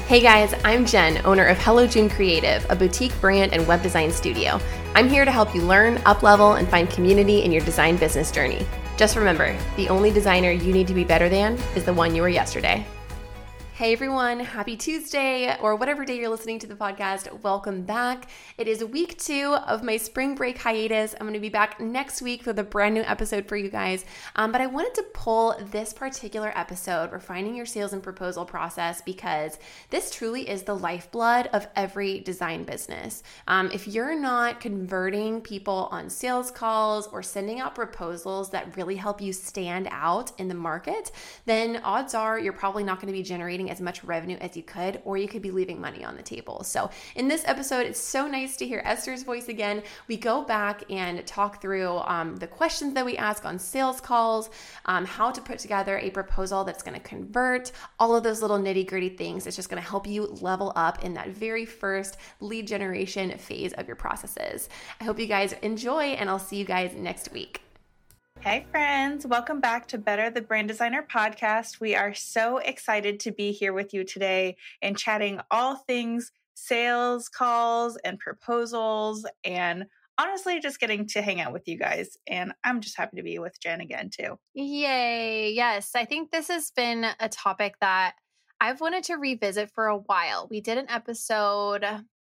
Hey guys, I'm Jen, owner of Hello June Creative, a boutique brand and web design studio. I'm here to help you learn, up-level, and find community in your design business journey. Just remember, the only designer you need to be better than is the one you were yesterday. Hey everyone, happy Tuesday, or whatever day you're listening to the podcast. Welcome back. It is week 2 of my spring break hiatus. I'm going to be back next week with a brand new episode for you guys. But I wanted to pull this particular episode, refining your sales and proposal process, because this truly is the lifeblood of every design business. If you're not converting people on sales calls or sending out proposals that really help you stand out in the market, then odds are you're probably not going to be generating as much revenue as you could, or you could be leaving money on the table. So in this episode, it's so nice to hear Esther's voice again. We go back and talk through the questions that we ask on sales calls, how to put together a proposal that's going to convert, all of those little nitty-gritty things. It's just going to help you level up in that very first lead generation phase of your processes. I hope you guys enjoy, and I'll see you guys next week. Hey friends, welcome back to Better the Brand Designer podcast. We are so excited to be here with you today and chatting all things sales calls and proposals, and honestly just getting to hang out with you guys. And I'm just happy to be with Jen again too. Yay. Yes. I think this has been a topic that I've wanted to revisit for a while. We did an episode,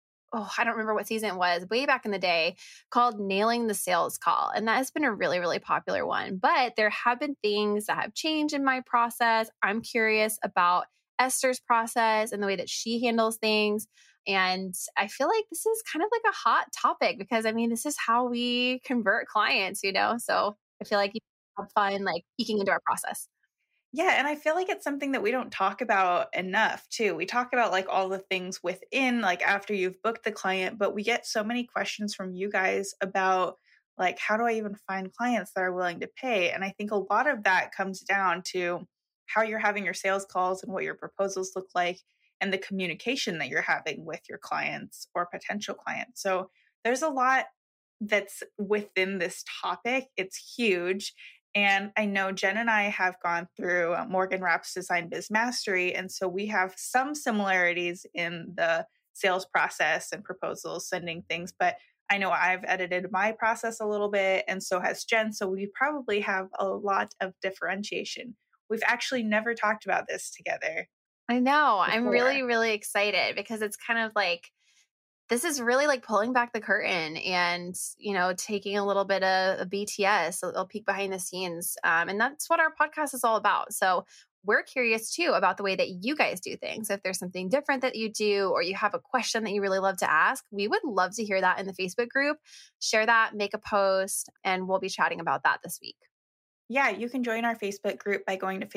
I don't remember what season it was, way back in the day, called Nailing the Sales Call. And that has been a really, really popular one. But there have been things that have changed in my process. I'm curious about Esther's process and the way that she handles things. And I feel like this is kind of like a hot topic because, I mean, this is how we convert clients, So I feel like you have fun like peeking into our process. Yeah, and I feel like it's something that we don't talk about enough too. We talk about like all the things within, like after you've booked the client, but we get so many questions from you guys about like, how do I even find clients that are willing to pay? And I think a lot of that comes down to how you're having your sales calls and what your proposals look like and the communication that you're having with your clients or potential clients. So there's a lot that's within this topic. It's huge. And I know Jen and I have gone through Morgan Rapp's Design Biz Mastery. And so we have some similarities in the sales process and proposals, sending things. But I know I've edited my process a little bit, and so has Jen. So we probably have a lot of differentiation. We've actually never talked about this together. I know. Before. I'm really, really excited because it's kind of like, this is really like pulling back the curtain and, taking a little bit of BTS, a little peek behind the scenes. And that's what our podcast is all about. So we're curious too about the way that you guys do things. If there's something different that you do, or you have a question that you really love to ask, we would love to hear that in the Facebook group. Share that, make a post, and we'll be chatting about that this week. Yeah, you can join our Facebook group by going to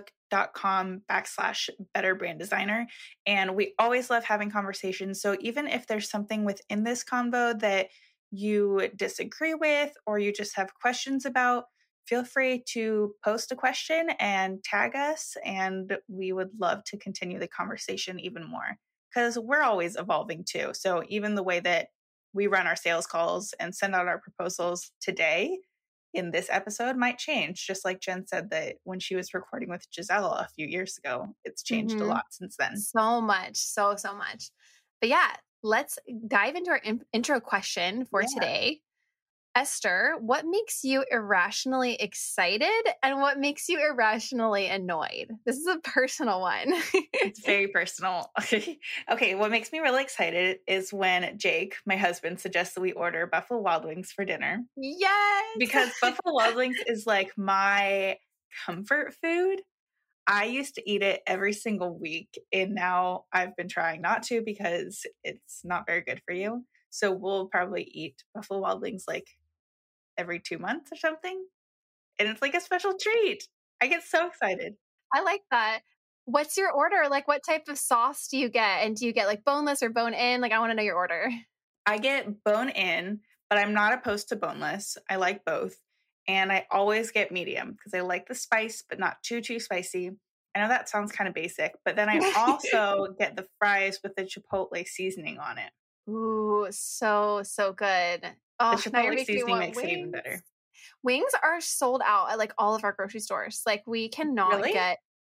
facebook.com/Better Brand Designer. And we always love having conversations. So even if there's something within this convo that you disagree with, or you just have questions about, feel free to post a question and tag us. And we would love to continue the conversation even more because we're always evolving too. So even the way that we run our sales calls and send out our proposals today in this episode might change, just like Jen said that when she was recording with Giselle a few years ago, it's changed a lot since then. So much, so much. But yeah, let's dive into our intro question for today. Esther, what makes you irrationally excited and what makes you irrationally annoyed? This is a personal one. It's very personal. Okay. What makes me really excited is when Jake, my husband, suggests that we order Buffalo Wild Wings for dinner. Yes. Because Buffalo Wild Wings is like my comfort food. I used to eat it every single week, and now I've been trying not to because it's not very good for you. So we'll probably eat Buffalo Wild Wings like every 2 months or something. And it's like a special treat. I get so excited. I like that. What's your order? Like, what type of sauce do you get? And do you get like boneless or bone in? Like, I want to know your order. I get bone in, but I'm not opposed to boneless. I like both. And I always get medium because I like the spice, but not too spicy. I know that sounds kind of basic, but then I also get the fries with the Chipotle seasoning on it. Ooh, so good. The Chipotle seasoning makes it even better. Wings are sold out at like all of our grocery stores. Like we cannot get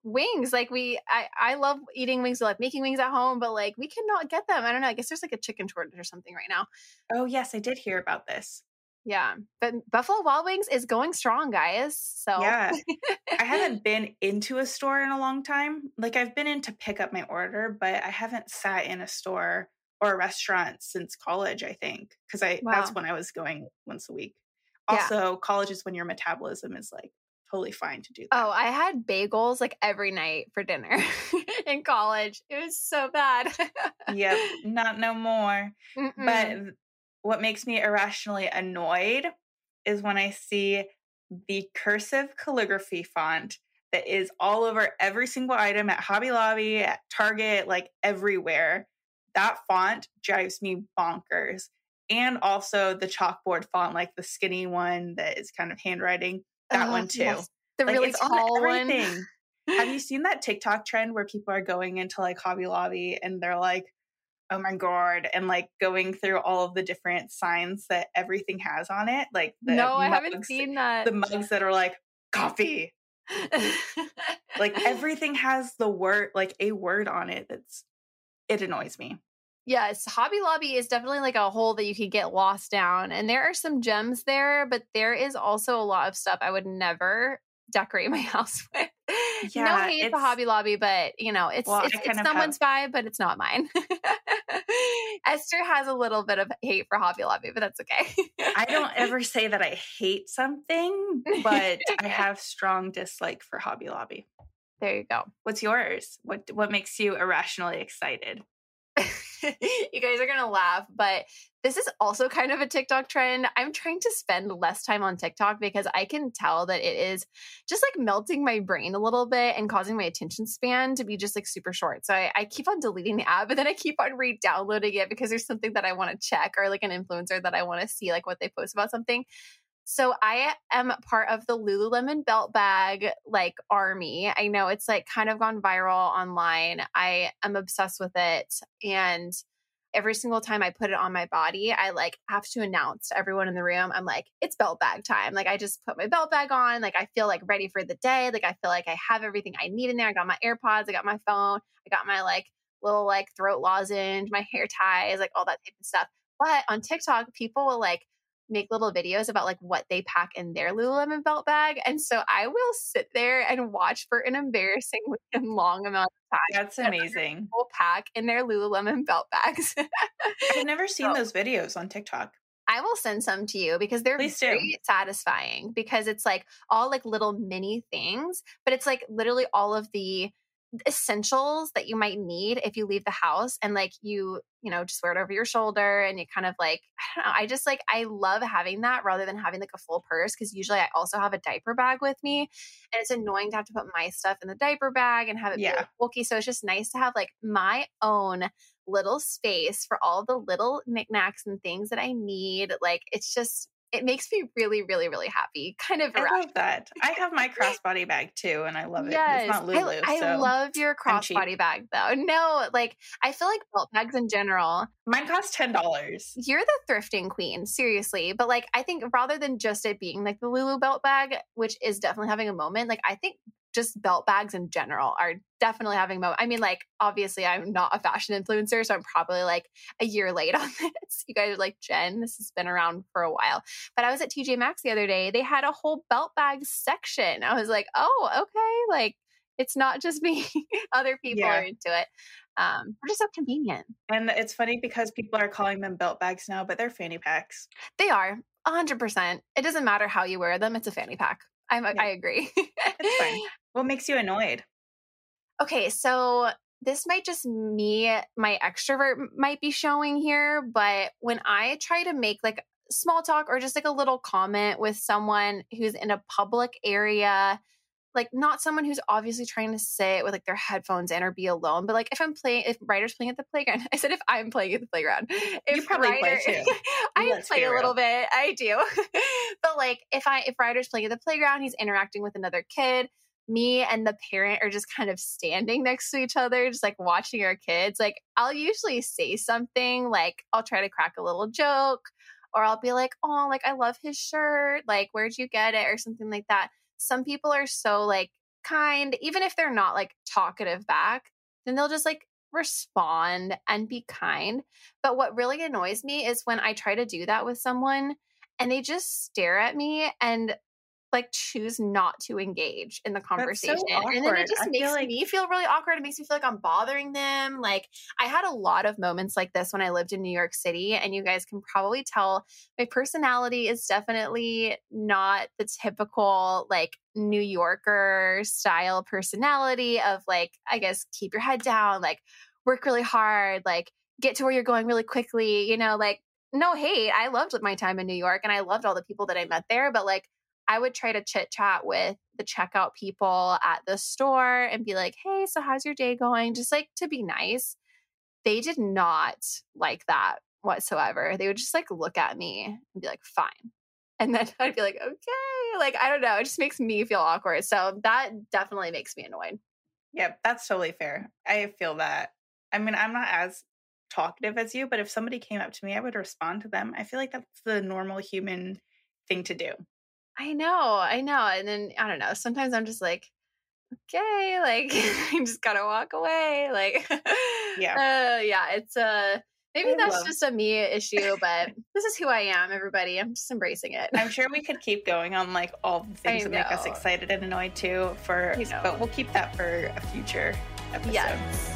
wings. Like I love eating wings. I love making wings at home, but like we cannot get them. I don't know. I guess there's like a chicken shortage or something right now. Oh yes, I did hear about this. Yeah. But Buffalo Wild Wings is going strong, guys. So yeah, I haven't been into a store in a long time. Like I've been in to pick up my order, but I haven't sat in a store or a restaurant since college, I think. Because that's when I was going once a week. Also, college is when your metabolism is like totally fine to do that. Oh, I had bagels like every night for dinner in college. It was so bad. Yep, not no more. Mm-mm. But what makes me irrationally annoyed is when I see the cursive calligraphy font that is all over every single item at Hobby Lobby, at Target, like everywhere. That font drives me bonkers. And also the chalkboard font, like the skinny one that is kind of handwriting, that one too. Yes. The like, really tall one. Have you seen that TikTok trend where people are going into like Hobby Lobby and they're like, oh my God, and like going through all of the different signs that everything has on it? Like no, I haven't seen that. The mugs that are like coffee. Like everything has the word, like a word on it. It annoys me. Yes, Hobby Lobby is definitely like a hole that you could get lost down. And there are some gems there, but there is also a lot of stuff I would never decorate my house with. Yeah, no hate to Hobby Lobby, but you know, it's someone's vibe, but it's not mine. Esther has a little bit of hate for Hobby Lobby, but that's okay. I don't ever say that I hate something, but I have strong dislike for Hobby Lobby. There you go. What's yours? What makes you irrationally excited? You guys are going to laugh, but this is also kind of a TikTok trend. I'm trying to spend less time on TikTok because I can tell that it is just like melting my brain a little bit and causing my attention span to be just like super short. So I keep on deleting the app, but then I keep on re-downloading it because there's something that I want to check or like an influencer that I want to see like what they post about something. So I am part of the Lululemon belt bag like army. I know it's like kind of gone viral online. I am obsessed with it. And every single time I put it on my body, I like have to announce to everyone in the room, I'm like, it's belt bag time. Like I just put my belt bag on. Like I feel like ready for the day. Like I feel like I have everything I need in there. I got my AirPods. I got my phone. I got my like little like throat lozenge, my hair ties, like all that type of stuff. But on TikTok, people will like make little videos about like what they pack in their Lululemon belt bag. And so I will sit there and watch for an embarrassing and long amount of time. That's amazing. People pack in their Lululemon belt bags. I've never seen those videos on TikTok. I will send some to you because they're very satisfying because it's like all like little mini things, but it's like literally all of the essentials that you might need if you leave the house and like you know, just wear it over your shoulder and you kind of like, I don't know. I just like, I love having that rather than having like a full purse. Cause usually I also have a diaper bag with me and it's annoying to have to put my stuff in the diaper bag and have it be like bulky. So it's just nice to have like my own little space for all the little knickknacks and things that I need. Like, it's just, it makes me really, really, really happy. Kind of. I love that. I have my crossbody bag too, and I love it. Yes. It's not Lulu. I love your crossbody bag though. No, like I feel like belt bags in general. Mine cost $10. You're the thrifting queen, seriously. But like, I think rather than just it being like the Lulu belt bag, which is definitely having a moment, like I think just belt bags in general are definitely having a moment. I mean, like, obviously I'm not a fashion influencer, so I'm probably like a year late on this. You guys are like, Jen, this has been around for a while. But I was at TJ Maxx the other day. They had a whole belt bag section. I was like, oh, okay. Like, it's not just me. Other people are into it. They're just so convenient. And it's funny because people are calling them belt bags now, but they're fanny packs. They are, 100%. It doesn't matter how you wear them. It's a fanny pack. I agree. It's fine. What makes you annoyed? Okay, so this might just me, my extrovert might be showing here, but when I try to make like small talk or just like a little comment with someone who's in a public area, like not someone who's obviously trying to sit with like their headphones in or be alone, but like if Ryder's playing at the playground, I said if I'm playing at the playground. If you probably play too. I play a little bit. I do. But like if Ryder's playing at the playground, he's interacting with another kid, me and the parent are just kind of standing next to each other, just like watching our kids. Like I'll usually say something, like I'll try to crack a little joke, or I'll be like, oh, like I love his shirt. Like, where'd you get it? Or something like that. Some people are so like kind, even if they're not like talkative back, then they'll just like respond and be kind. But what really annoys me is when I try to do that with someone and they just stare at me and like choose not to engage in the That's conversation. so And then it awkward. just I feel makes like me feel really awkward. It makes me feel like I'm bothering them. Like I had a lot of moments like this when I lived in New York City, and you guys can probably tell my personality is definitely not the typical like New Yorker style personality of like, I guess, keep your head down, like work really hard, like get to where you're going really quickly, you know, like no hate. I loved my time in New York and I loved all the people that I met there, but like I would try to chit chat with the checkout people at the store and be like, hey, so how's your day going? Just like to be nice. They did not like that whatsoever. They would just like look at me and be like, fine. And then I'd be like, okay. Like, I don't know. It just makes me feel awkward. So that definitely makes me annoyed. yeah, that's totally fair. I feel that. I mean, I'm not as talkative as you, but if somebody came up to me, I would respond to them. I feel like that's the normal human thing to do. I know. And then I don't know. Sometimes I'm just like, okay, like I just gotta walk away. Like, yeah, it's maybe I that's love- just a me issue, but this is who I am, everybody. I'm just embracing it. I'm sure we could keep going on like all the things I that make us know. excited and annoyed too but we'll keep that for a future episode. Yes.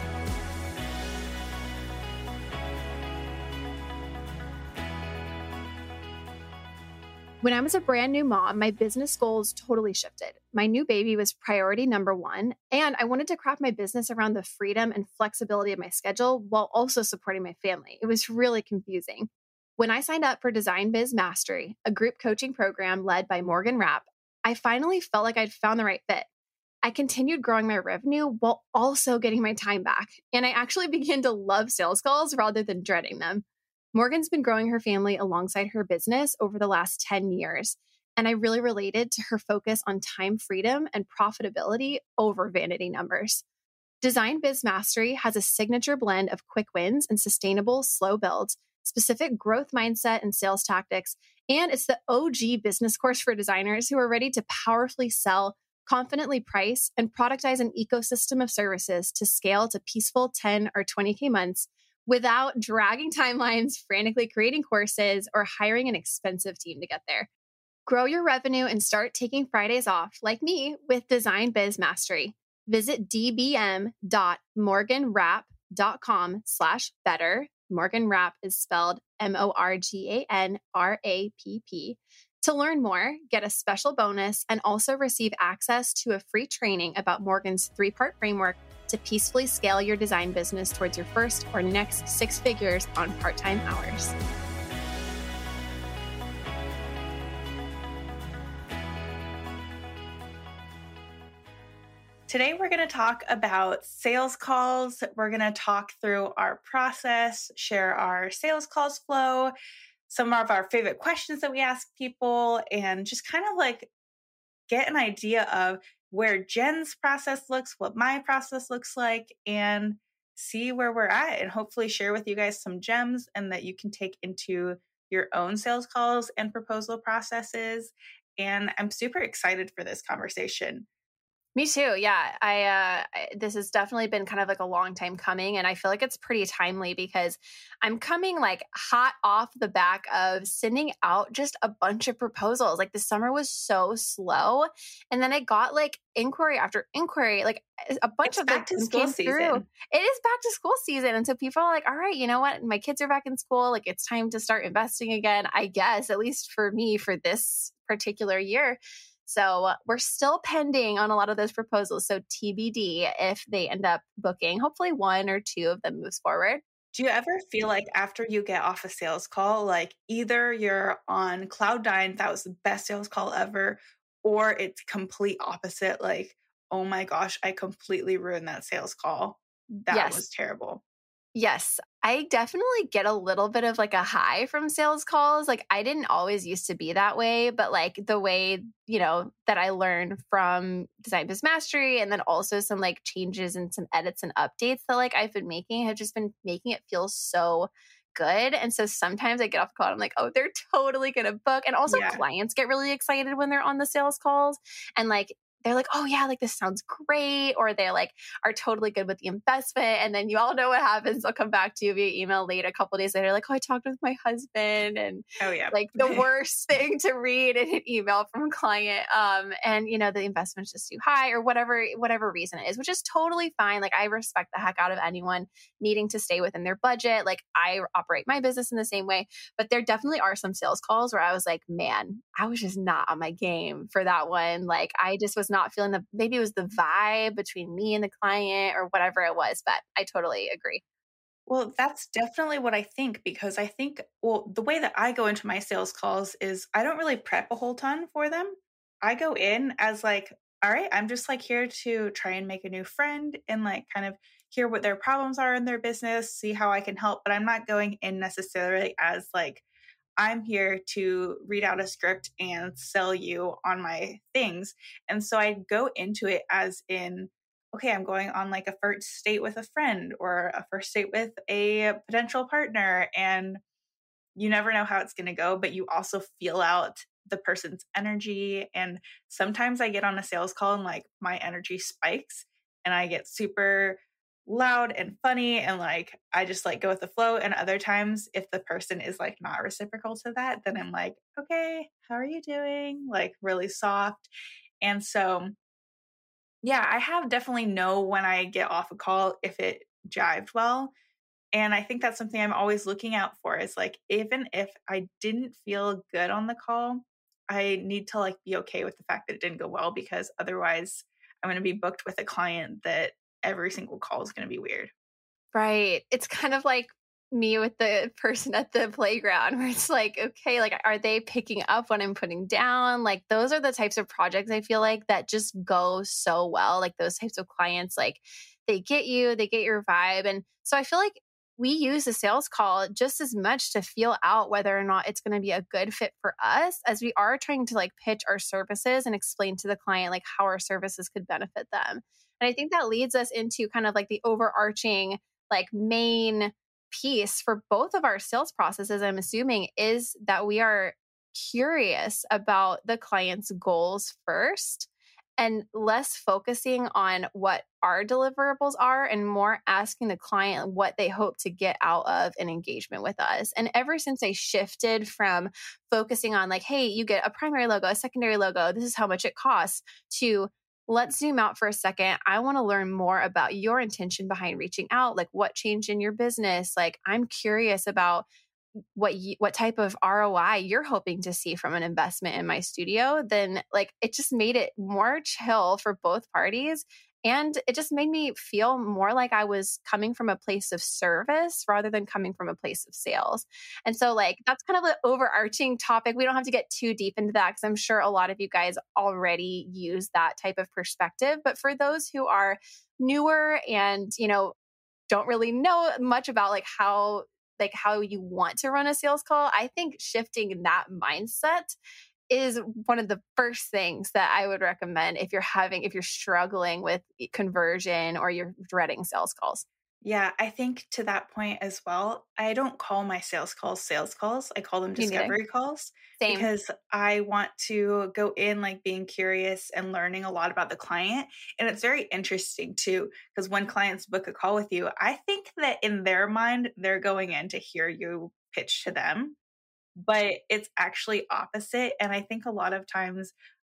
When I was a brand new mom, my business goals totally shifted. My new baby was priority number one, and I wanted to craft my business around the freedom and flexibility of my schedule while also supporting my family. It was really confusing. When I signed up for Design Biz Mastery, a group coaching program led by Morgan Rapp, I finally felt like I'd found the right fit. I continued growing my revenue while also getting my time back, and I actually began to love sales calls rather than dreading them. Morgan's been growing her family alongside her business over the last 10 years, and I really related to her focus on time freedom and profitability over vanity numbers. Design Biz Mastery has a signature blend of quick wins and sustainable, slow builds, specific growth mindset and sales tactics, and it's the OG business course for designers who are ready to powerfully sell, confidently price, and productize an ecosystem of services to scale to peaceful 10 or 20K months without dragging timelines, frantically creating courses, or hiring an expensive team to get there. Grow your revenue and start taking Fridays off, like me, with Design Biz Mastery. Visit dbm.morganrapp.com/better. Morgan Rapp is spelled MORGANRAPP. To learn more, get a special bonus, and also receive access to a free training about Morgan's 3-part framework to peacefully scale your design business towards your first or next 6 figures on part-time hours. Today, we're going to talk about sales calls. We're going to talk through our process, share our sales calls flow, some of our favorite questions that we ask people, and just kind of like get an idea of where Jen's process looks, what my process looks like, and see where we're at, and hopefully share with you guys some gems and that you can take into your own sales calls and proposal processes. And I'm super excited for this conversation. Me too. Yeah. This has definitely been kind of like a long time coming. And I feel like it's pretty timely because I'm coming like hot off the back of sending out just a bunch of proposals. Like the summer was so slow. And then I got like inquiry after inquiry, like a bunch of back to school season. It is back to school season. And so people are like, all right, you know what? My kids are back in school. Like it's time to start investing again, I guess, at least for me for this particular year. So we're still pending on a lot of those proposals. So TBD if they end up booking. Hopefully 1 or 2 of them moves forward. Do you ever feel like after you get off a sales call, like either you're on cloud 9, that was the best sales call ever, or it's complete opposite, like, oh my gosh, I completely ruined that sales call. That was terrible. Yes, I definitely get a little bit of like a high from sales calls. Like I didn't always used to be that way, but like the way, you know, that I learned from Design Biz Mastery and then also some like changes and some edits and updates that like I've been making have just been making it feel so good. And so sometimes I get off the call and I'm like, oh, they're totally going to book. And also clients get really excited when they're on the sales calls and like they're like, oh yeah, like this sounds great. Or they like are totally good with the investment. And then you all know what happens. They'll come back to you via email later, a couple of days later, like, oh, I talked with my husband, and Oh yeah. like the worst thing to read in an email from a client. And you know, the investment's just too high or whatever reason it is, which is totally fine. Like I respect the heck out of anyone needing to stay within their budget. Like I operate my business in the same way, but there definitely are some sales calls where I was like, man, I was just not on my game for that one. Like I just was not feeling maybe it was the vibe between me and the client or whatever it was, but I totally agree. Well, that's definitely what I think, because I think, well, the way that I go into my sales calls is I don't really prep a whole ton for them. I go in as like, all right, I'm just like here to try and make a new friend and like kind of hear what their problems are in their business, see how I can help. But I'm not going in necessarily as like, I'm here to read out a script and sell you on my things. And so I go into it as in, okay, I'm going on like a first date with a friend or a first date with a potential partner. And you never know how it's going to go, but you also feel out the person's energy. And sometimes I get on a sales call and like my energy spikes and I get super loud and funny and like I just like go with the flow. And other times if the person is like not reciprocal to that, then I'm like, okay, how are you doing? Like really soft. And so yeah, I have definitely know when I get off a call if it jived well. And I think that's something I'm always looking out for is like, even if I didn't feel good on the call, I need to like be okay with the fact that it didn't go well, because otherwise I'm going to be booked with a client that every single call is going to be weird. Right. It's kind of like me with the person at the playground where it's like, okay, like, are they picking up what I'm putting down? Like, those are the types of projects I feel like that just go so well. Like, those types of clients, like, they get you, they get your vibe. And so I feel like we use the sales call just as much to feel out whether or not it's going to be a good fit for us as we are trying to like pitch our services and explain to the client like how our services could benefit them. And I think that leads us into kind of like the overarching like main piece for both of our sales processes, I'm assuming, is that we are curious about the client's goals first and less focusing on what our deliverables are and more asking the client what they hope to get out of an engagement with us. And ever since I shifted from focusing on like, hey, you get a primary logo, a secondary logo, this is how much it costs, to let's zoom out for a second. I want to learn more about your intention behind reaching out. Like what changed in your business? Like I'm curious about what type of ROI you're hoping to see from an investment in my studio. Then like it just made it more chill for both parties. And it just made me feel more like I was coming from a place of service rather than coming from a place of sales. And so, like, that's kind of the overarching topic. We don't have to get too deep into that because I'm sure a lot of you guys already use that type of perspective. But for those who are newer and, you know, don't really know much about how you want to run a sales call, I think shifting that mindset is one of the first things that I would recommend if you're struggling with conversion or you're dreading sales calls. Yeah, I think to that point as well, I don't call my sales calls. I call them discovery calls. Same. Because I want to go in like being curious and learning a lot about the client. And it's very interesting too, because when clients book a call with you, I think that in their mind, they're going in to hear you pitch to them, but it's actually opposite. And I think a lot of times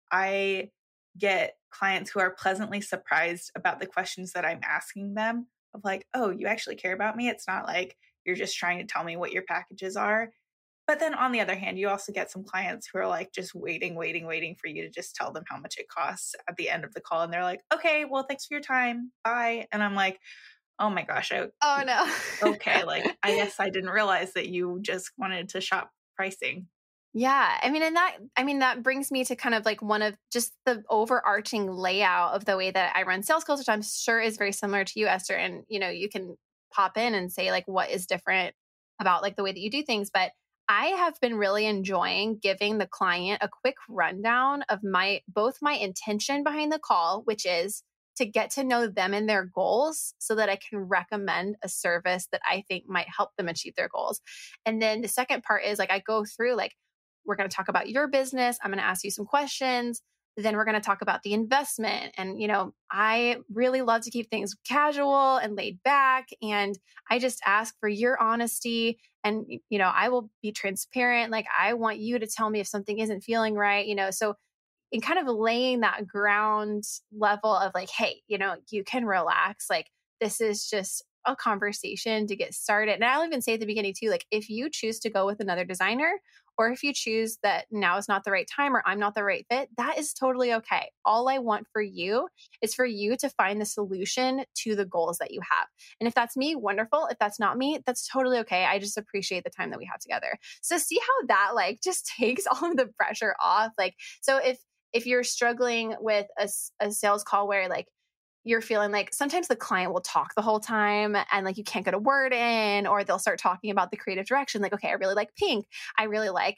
I get clients who are pleasantly surprised about the questions that I'm asking them, of like, oh, you actually care about me. It's not like you're just trying to tell me what your packages are. But then on the other hand, you also get some clients who are like just waiting for you to just tell them how much it costs at the end of the call. And they're like, okay, well, thanks for your time. Bye. And I'm like, oh my gosh. Oh no. Okay. Like, I guess I didn't realize that you just wanted to shop pricing. Yeah. That brings me to kind of like one of just the overarching layout of the way that I run sales calls, which I'm sure is very similar to you, Esther. And, you know, you can pop in and say like, what is different about like the way that you do things. But I have been really enjoying giving the client a quick rundown of both my intention behind the call, which is to get to know them and their goals so that I can recommend a service that I think might help them achieve their goals. And then the second part is like, I go through like, we're going to talk about your business. I'm going to ask you some questions. Then we're going to talk about the investment. And, I really love to keep things casual and laid back. And I just ask for your honesty. And, I will be transparent. Like, I want you to tell me if something isn't feeling right, So in kind of laying that ground level of like, hey, you can relax. Like, this is just a conversation to get started. And I'll even say at the beginning too, like, if you choose to go with another designer, or if you choose that now is not the right time or I'm not the right fit, that is totally okay. All I want for you is for you to find the solution to the goals that you have. And if that's me, wonderful. If that's not me, that's totally okay. I just appreciate the time that we have together. So see how that like just takes all of the pressure off. Like, so if you're struggling with a sales call where like you're feeling like sometimes the client will talk the whole time and like you can't get a word in, or they'll start talking about the creative direction. Like, okay, I really like pink. I really like,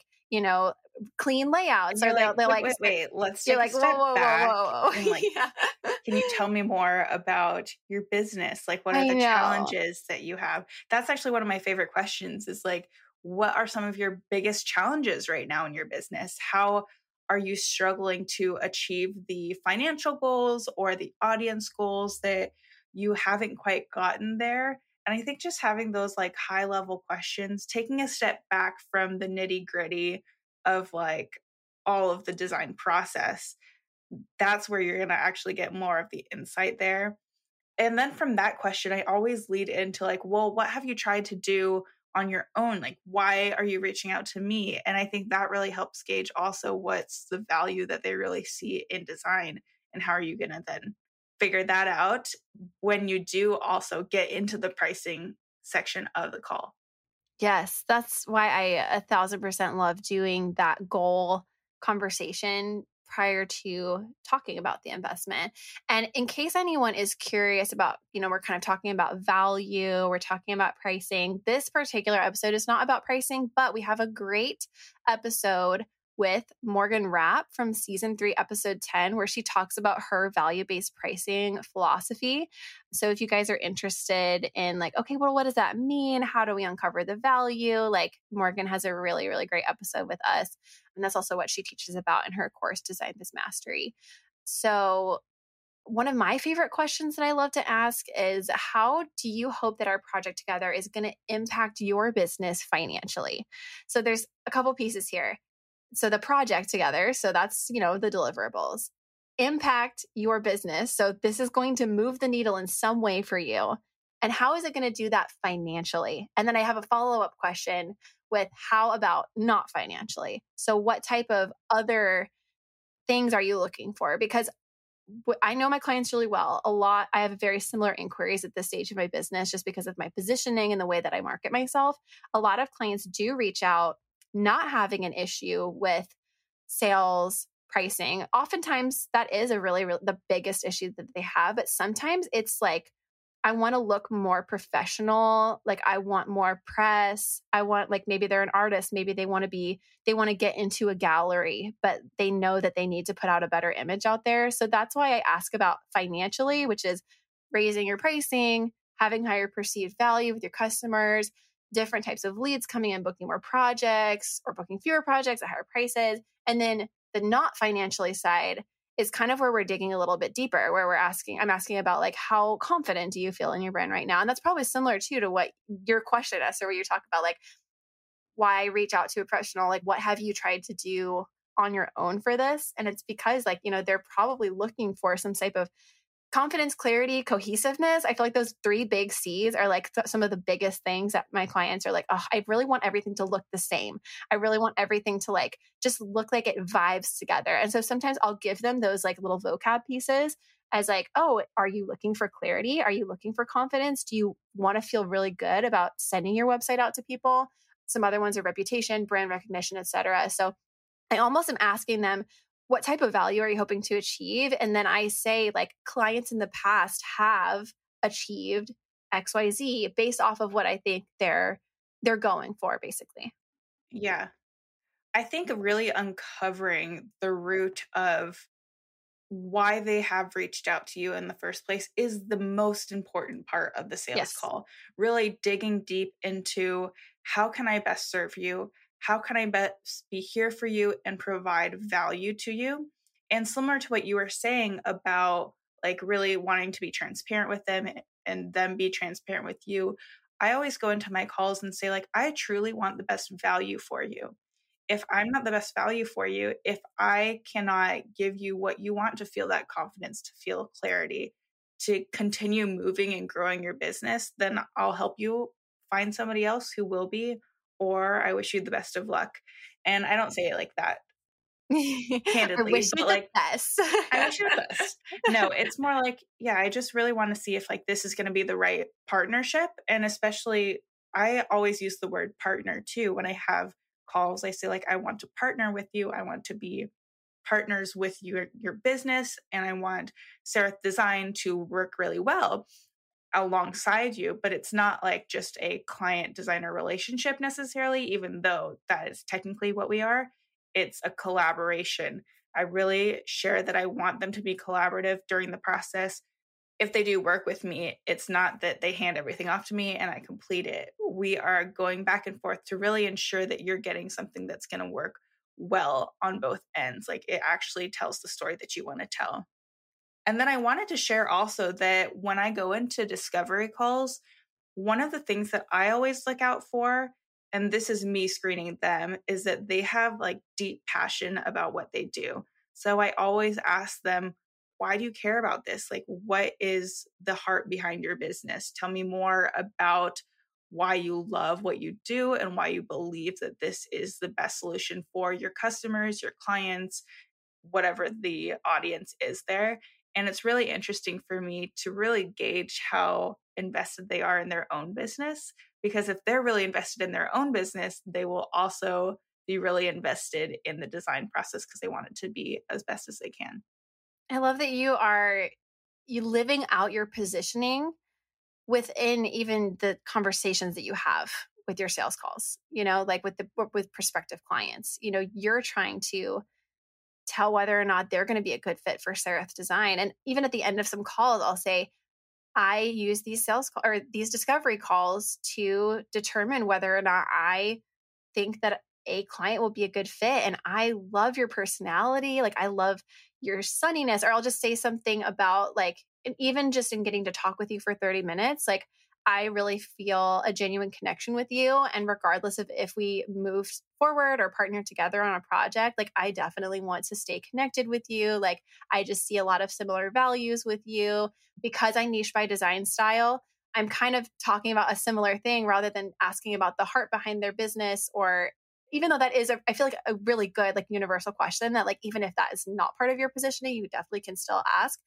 clean layouts. Or they're like, wait, let's you're take like, a step back whoa. and like, Yeah. can you tell me more about your business? Like, what are the challenges that you have? That's actually one of my favorite questions is like, what are some of your biggest challenges right now in your business? How are you struggling to achieve the financial goals or the audience goals that you haven't quite gotten there? And I think just having those like high level questions, taking a step back from the nitty gritty of like all of the design process, that's where you're going to actually get more of the insight there. And then from that question, I always lead into like, well, what have you tried to do on your own? Like, why are you reaching out to me? And I think that really helps gauge also what's the value that they really see in design, and how are you going to then figure that out when you do also get into the pricing section of the call. Yes, that's why I 1,000% love doing that goal conversation prior to talking about the investment. And in case anyone is curious about, we're kind of talking about value, we're talking about pricing. This particular episode is not about pricing, but we have a great episode with Morgan Rapp from season 3, episode 10, where she talks about her value-based pricing philosophy. So if you guys are interested in like, okay, well, what does that mean? How do we uncover the value? Like, Morgan has a really, really great episode with us. And that's also what she teaches about in her course, Design Biz Mastery. So one of my favorite questions that I love to ask is, how do you hope that our project together is going to impact your business financially? So there's a couple pieces here. So the project together, so that's, the deliverables. Impact your business. So this is going to move the needle in some way for you. And how is it going to do that financially? And then I have a follow-up question with, how about not financially? So what type of other things are you looking for? Because I know my clients really well. I have very similar inquiries at this stage of my business just because of my positioning and the way that I market myself. A lot of clients do reach out not having an issue with sales pricing. Oftentimes that is the biggest issue that they have, but sometimes it's like, I want to look more professional. Like, I want more press. I want, like, maybe they're an artist. Maybe they want to get into a gallery, but they know that they need to put out a better image out there. So that's why I ask about financially, which is raising your pricing, having higher perceived value with your customers, different types of leads coming in, booking more projects or booking fewer projects at higher prices. And then the not financially side is kind of where we're digging a little bit deeper, where I'm asking about like, how confident do you feel in your brand right now? And that's probably similar too to what your question is, or where you talk about like, why reach out to a professional? Like, what have you tried to do on your own for this? And it's because like, they're probably looking for some type of confidence, clarity, cohesiveness. I feel like those 3 big C's are like some of the biggest things that my clients are like, oh, I really want everything to look the same. I really want everything to like just look like it vibes together. And so sometimes I'll give them those like little vocab pieces as like, oh, are you looking for clarity? Are you looking for confidence? Do you want to feel really good about sending your website out to people? Some other ones are reputation, brand recognition, etc. So I almost am asking them, what type of value are you hoping to achieve? And then I say, like, clients in the past have achieved XYZ based off of what I think they're going for, basically. Yeah. I think really uncovering the root of why they have reached out to you in the first place is the most important part of the sales call. Really digging deep into, how can I best serve you? How can I best be here for you and provide value to you? And similar to what you were saying about like really wanting to be transparent with them and them be transparent with you, I always go into my calls and say, like, I truly want the best value for you. If I'm not the best value for you, if I cannot give you what you want to feel that confidence, to feel clarity, to continue moving and growing your business, then I'll help you find somebody else who will be, or I wish you the best of luck. And I don't say it like that I candidly, wish you but the like, best. I wish you the best. No, it's more like, yeah, I just really want to see if like this is going to be the right partnership. And especially, I always use the word partner too. When I have calls, I say like, I want to partner with you. I want to be partners with your business. And I want Sereth Design to work really well alongside you, but it's not like just a client designer relationship necessarily, even though that is technically what we are. It's a collaboration. I really share that I want them to be collaborative during the process. If they do work with me, it's not that they hand everything off to me and I complete it. We are going back and forth to really ensure that you're getting something that's going to work well on both ends. Like it actually tells the story that you want to tell. And then I wanted to share also that when I go into discovery calls, one of the things that I always look out for, and this is me screening them, is that they have like deep passion about what they do. So I always ask them, why do you care about this? Like, what is the heart behind your business? Tell me more about why you love what you do and why you believe that this is the best solution for your customers, your clients, whatever the audience is there. And it's really interesting for me to really gauge how invested they are in their own business, because if they're really invested in their own business, they will also be really invested in the design process because they want it to be as best as they can. I love that you living out your positioning within even the conversations that you have with your sales calls, like with prospective clients. You're trying to tell whether or not they're going to be a good fit for Sereth Design. And even at the end of some calls, I'll say, I use these or these discovery calls to determine whether or not I think that a client will be a good fit. And I love your personality. Like I love your sunniness, or I'll just say something about like, and even just in getting to talk with you for 30 minutes, like I really feel a genuine connection with you. And regardless of if we move forward or partner together on a project, like I definitely want to stay connected with you. Like I just see a lot of similar values with you because I niche by design style. I'm kind of talking about a similar thing rather than asking about the heart behind their business, or even though that is, I feel like a really good, like universal question that like, even if that is not part of your positioning, you definitely can still ask.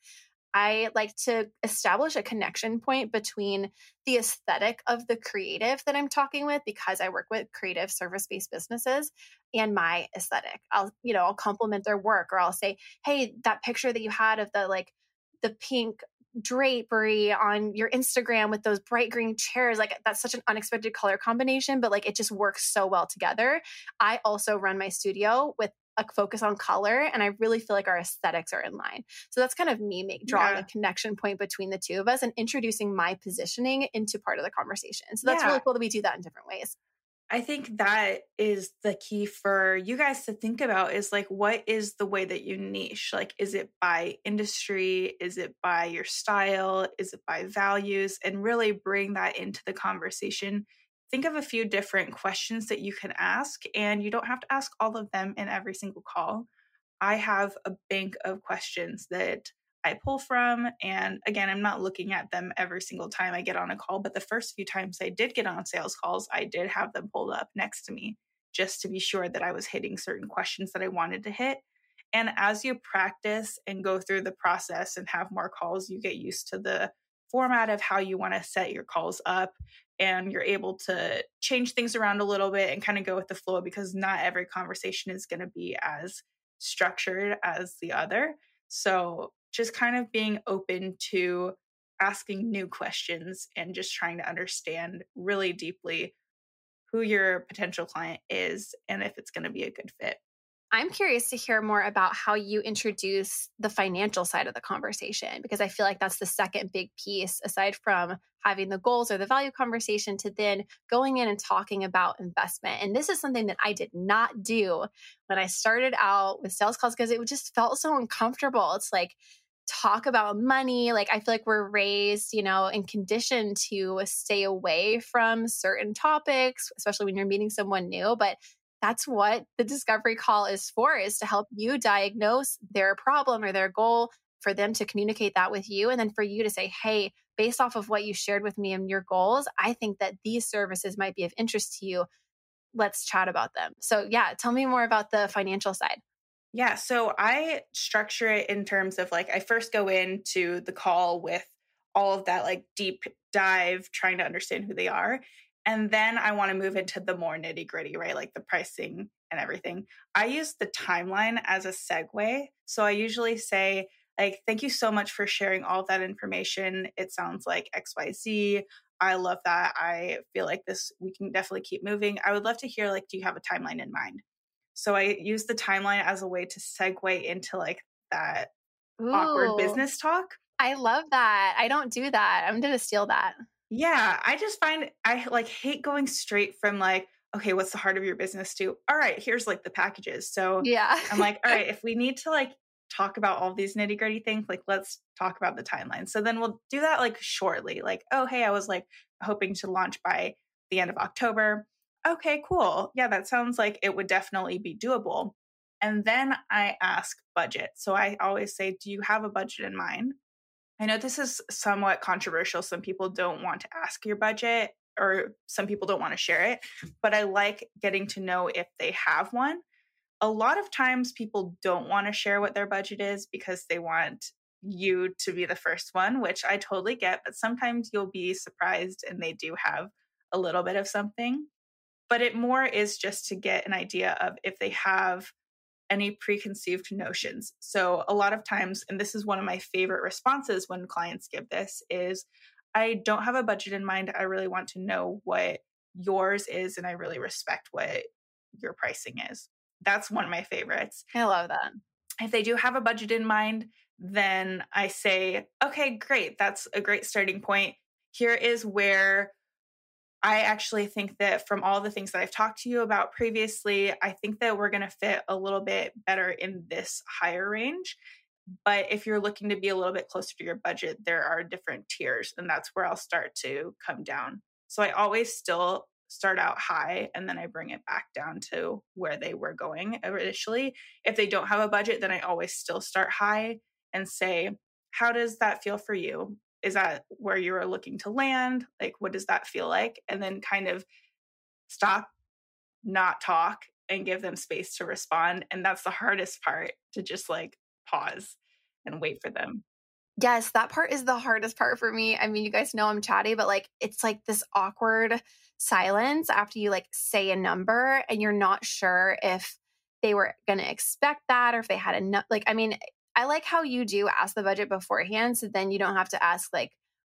I like to establish a connection point between the aesthetic of the creative that I'm talking with, because I work with creative service-based businesses, and my aesthetic. I'll compliment their work, or I'll say, hey, that picture that you had of the pink drapery on your Instagram with those bright green chairs, like that's such an unexpected color combination, but like it just works so well together. I also run my studio with a focus on color, and I really feel like our aesthetics are in line. So that's kind of me drawing a connection point between the two of us and introducing my positioning into part of the conversation. So that's really cool that we do that in different ways. I think that is the key for you guys to think about, is like, what is the way that you niche? Like, is it by industry? Is it by your style? Is it by values? And really bring that into the conversation. Think of a few different questions that you can ask, and you don't have to ask all of them in every single call. I have a bank of questions that I pull from. And again, I'm not looking at them every single time I get on a call, but the first few times I did get on sales calls, I did have them pulled up next to me just to be sure that I was hitting certain questions that I wanted to hit. And as you practice and go through the process and have more calls, you get used to the format of how you want to set your calls up, and you're able to change things around a little bit and kind of go with the flow, because not every conversation is going to be as structured as the other. So just kind of being open to asking new questions and just trying to understand really deeply who your potential client is and if it's going to be a good fit. I'm curious to hear more about how you introduce the financial side of the conversation, because I feel like that's the second big piece, aside from having the goals or the value conversation, to then going in and talking about investment. And this is something that I did not do when I started out with sales calls because it just felt so uncomfortable. It's like, talk about money. Like, I feel like we're raised, and conditioned to stay away from certain topics, especially when you're meeting someone new. But that's what the discovery call is for, is to help you diagnose their problem or their goal, for them to communicate that with you. And then for you to say, hey, based off of what you shared with me and your goals, I think that these services might be of interest to you. Let's chat about them. So yeah, tell me more about the financial side. Yeah, so I structure it in terms of like, I first go into the call with all of that like deep dive, trying to understand who they are. And then I want to move into the more nitty gritty, right? Like the pricing and everything. I use the timeline as a segue. So I usually say, like, thank you so much for sharing all of that information. It sounds like XYZ. I love that. I feel like we can definitely keep moving. I would love to hear, like, do you have a timeline in mind? So I use the timeline as a way to segue into like that awkward Ooh, business talk. I love that. I don't do that. I'm going to steal that. Yeah, I just find I like hate going straight from like, okay, what's the heart of your business to, all right, here's like the packages. So Yeah. I'm like, all right, if we need to like talk about all these nitty gritty things, like let's talk about the timeline. So then we'll do that like shortly, like, oh, hey, I was like hoping to launch by the end of October. Okay, cool. Yeah, that sounds like it would definitely be doable. And then I ask budget. So I always say, do you have a budget in mind? I know this is somewhat controversial. Some people don't want to ask your budget, or some people don't want to share it, but I like getting to know if they have one. A lot of times people don't want to share what their budget is because they want you to be the first one, which I totally get, but sometimes you'll be surprised and they do have a little bit of something. But it more is just to get an idea of if they have any preconceived notions. So a lot of times, and this is one of my favorite responses when clients give this, is I don't have a budget in mind. I really want to know what yours is, and I really respect what your pricing is. That's one of my favorites. I love that. If they do have a budget in mind, then I say, okay, great. That's a great starting point. Here is where I actually think that from all the things that I've talked to you about previously, I think that we're going to fit a little bit better in this higher range. But if you're looking to be a little bit closer to your budget, there are different tiers, and that's where I'll start to come down. So I always still start out high, and then I bring it back down to where they were going initially. If they don't have a budget, then I always still start high and say, how does that feel for you? Is that where you are looking to land? Like, what does that feel like? And then kind of stop, not talk, and give them space to respond. And that's the hardest part, to just like pause and wait for them. Yes, that part is the hardest part for me. I mean, you guys know I'm chatty, but like it's like this awkward silence after you like say a number and you're not sure if they were going to expect that or if they had enough. Like, I mean, I like how you do ask the budget beforehand, so then you don't have to ask like,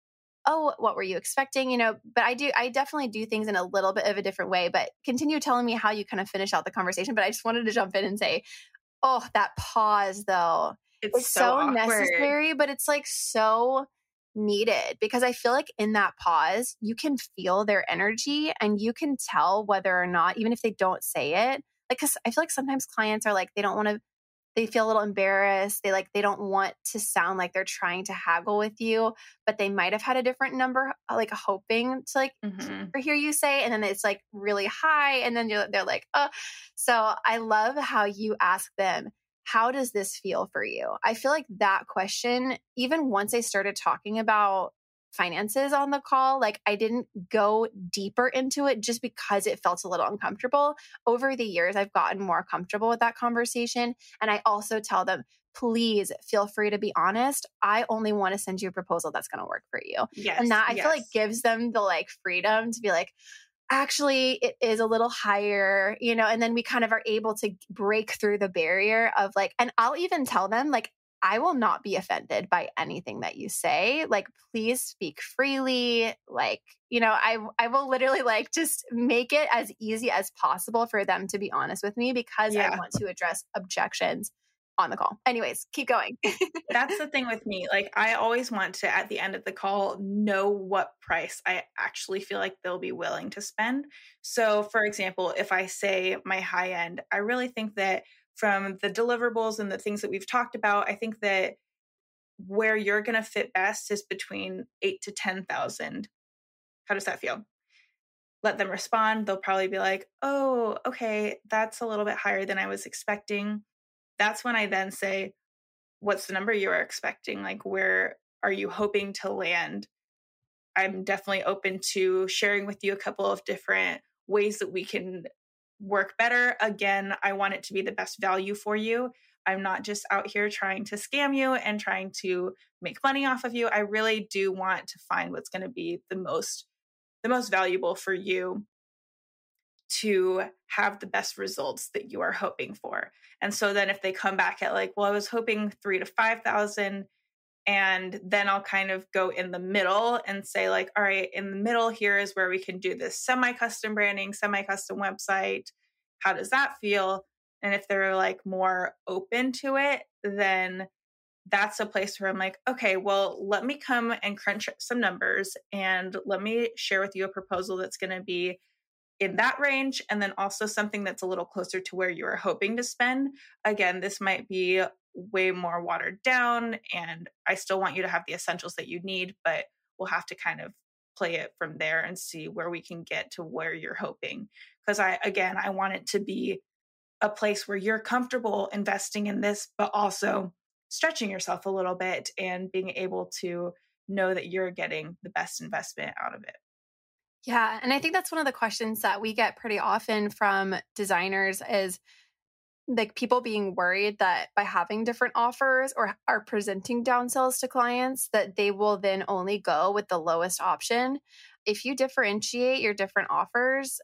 oh, what were you expecting? But I definitely do things in a little bit of a different way. But continue telling me how you kind of finish out the conversation. But I just wanted to jump in and say, oh, that pause though. It's so necessary, but it's like so needed, because I feel like in that pause, you can feel their energy and you can tell whether or not, even if they don't say it, like, cause I feel like sometimes clients are like, they feel a little embarrassed. They don't want to sound like they're trying to haggle with you, but they might have had a different number, like hoping to like or hear you say, and then it's like really high. And then they're like, oh, so I love how you ask them, how does this feel for you? I feel like that question, even once I started talking about finances on the call, like I didn't go deeper into it just because it felt a little uncomfortable. Over the years, I've gotten more comfortable with that conversation. And I also tell them, please feel free to be honest. I only want to send you a proposal that's going to work for you. Yes, and that I feel like gives them the like freedom to be like, actually, it is a little higher, and then we kind of are able to break through the barrier of like, and I'll even tell them like, I will not be offended by anything that you say. Like, please speak freely. Like, I will literally like just make it as easy as possible for them to be honest with me because I want to address objections on the call. Anyways, keep going. That's the thing with me. Like, I always want to, at the end of the call, know what price I actually feel like they'll be willing to spend. So, for example, if I say my high end, I really think that from the deliverables and the things that we've talked about, I think that where you're going to fit best is between 8 to 10,000. How does that feel? Let them respond. They'll probably be like, oh, okay, that's a little bit higher than I was expecting. That's when I then say, what's the number you are expecting? Like, where are you hoping to land? I'm definitely open to sharing with you a couple of different ways that we can work better. Again, I want it to be the best value for you. I'm not just out here trying to scam you and trying to make money off of you. I really do want to find what's going to be the most valuable for you to have the best results that you are hoping for. And so then if they come back at like, well, I was hoping 3,000 to 5,000, and then I'll kind of go in the middle and say like, all right, in the middle here is where we can do this semi-custom branding, semi-custom website. How does that feel? And if they're like more open to it, then that's a place where I'm like, okay, well, let me come and crunch some numbers and let me share with you a proposal that's going to be in that range. And then also something that's a little closer to where you are hoping to spend. Again, this might be way more watered down and I still want you to have the essentials that you need, but we'll have to kind of play it from there and see where we can get to where you're hoping. Because I want it to be a place where you're comfortable investing in this, but also stretching yourself a little bit and being able to know that you're getting the best investment out of it. Yeah. And I think that's one of the questions that we get pretty often from designers is like people being worried that by having different offers or are presenting downsells to clients, that they will then only go with the lowest option. If you differentiate your different offers,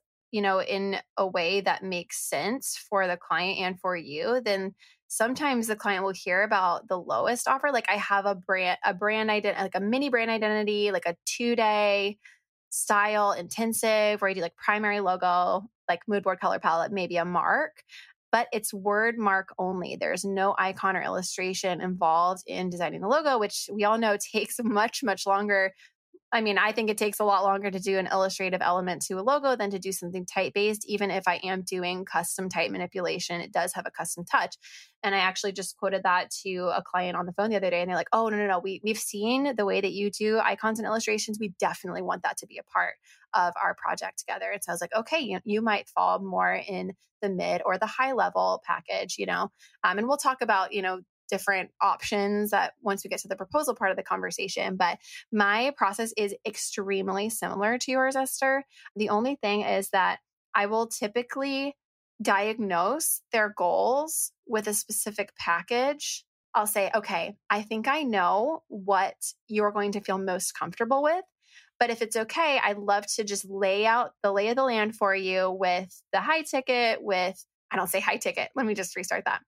in a way that makes sense for the client and for you, then sometimes the client will hear about the lowest offer. Like I have a brand identity, like a mini brand identity, like a 2-day style intensive where I do like primary logo, like mood board color palette, maybe a mark, but it's word mark only. There's no icon or illustration involved in designing the logo, which we all know takes much, much longer. I mean, I think it takes a lot longer to do an illustrative element to a logo than to do something type-based. Even if I am doing custom type manipulation, it does have a custom touch. And I actually just quoted that to a client on the phone the other day. And they're like, oh, no. We've seen the way that you do icons and illustrations. We definitely want that to be a part of our project together. And so I was like, okay, you might fall more in the mid or the high level package, and we'll talk about, different options that once we get to the proposal part of the conversation. But my process is extremely similar to yours, Esther. The only thing is that I will typically diagnose their goals with a specific package. I'll say, okay, I think I know what you're going to feel most comfortable with. But if it's okay, I'd love to just lay out the lay of the land for you with the high ticket I don't say high ticket. Let me just restart that.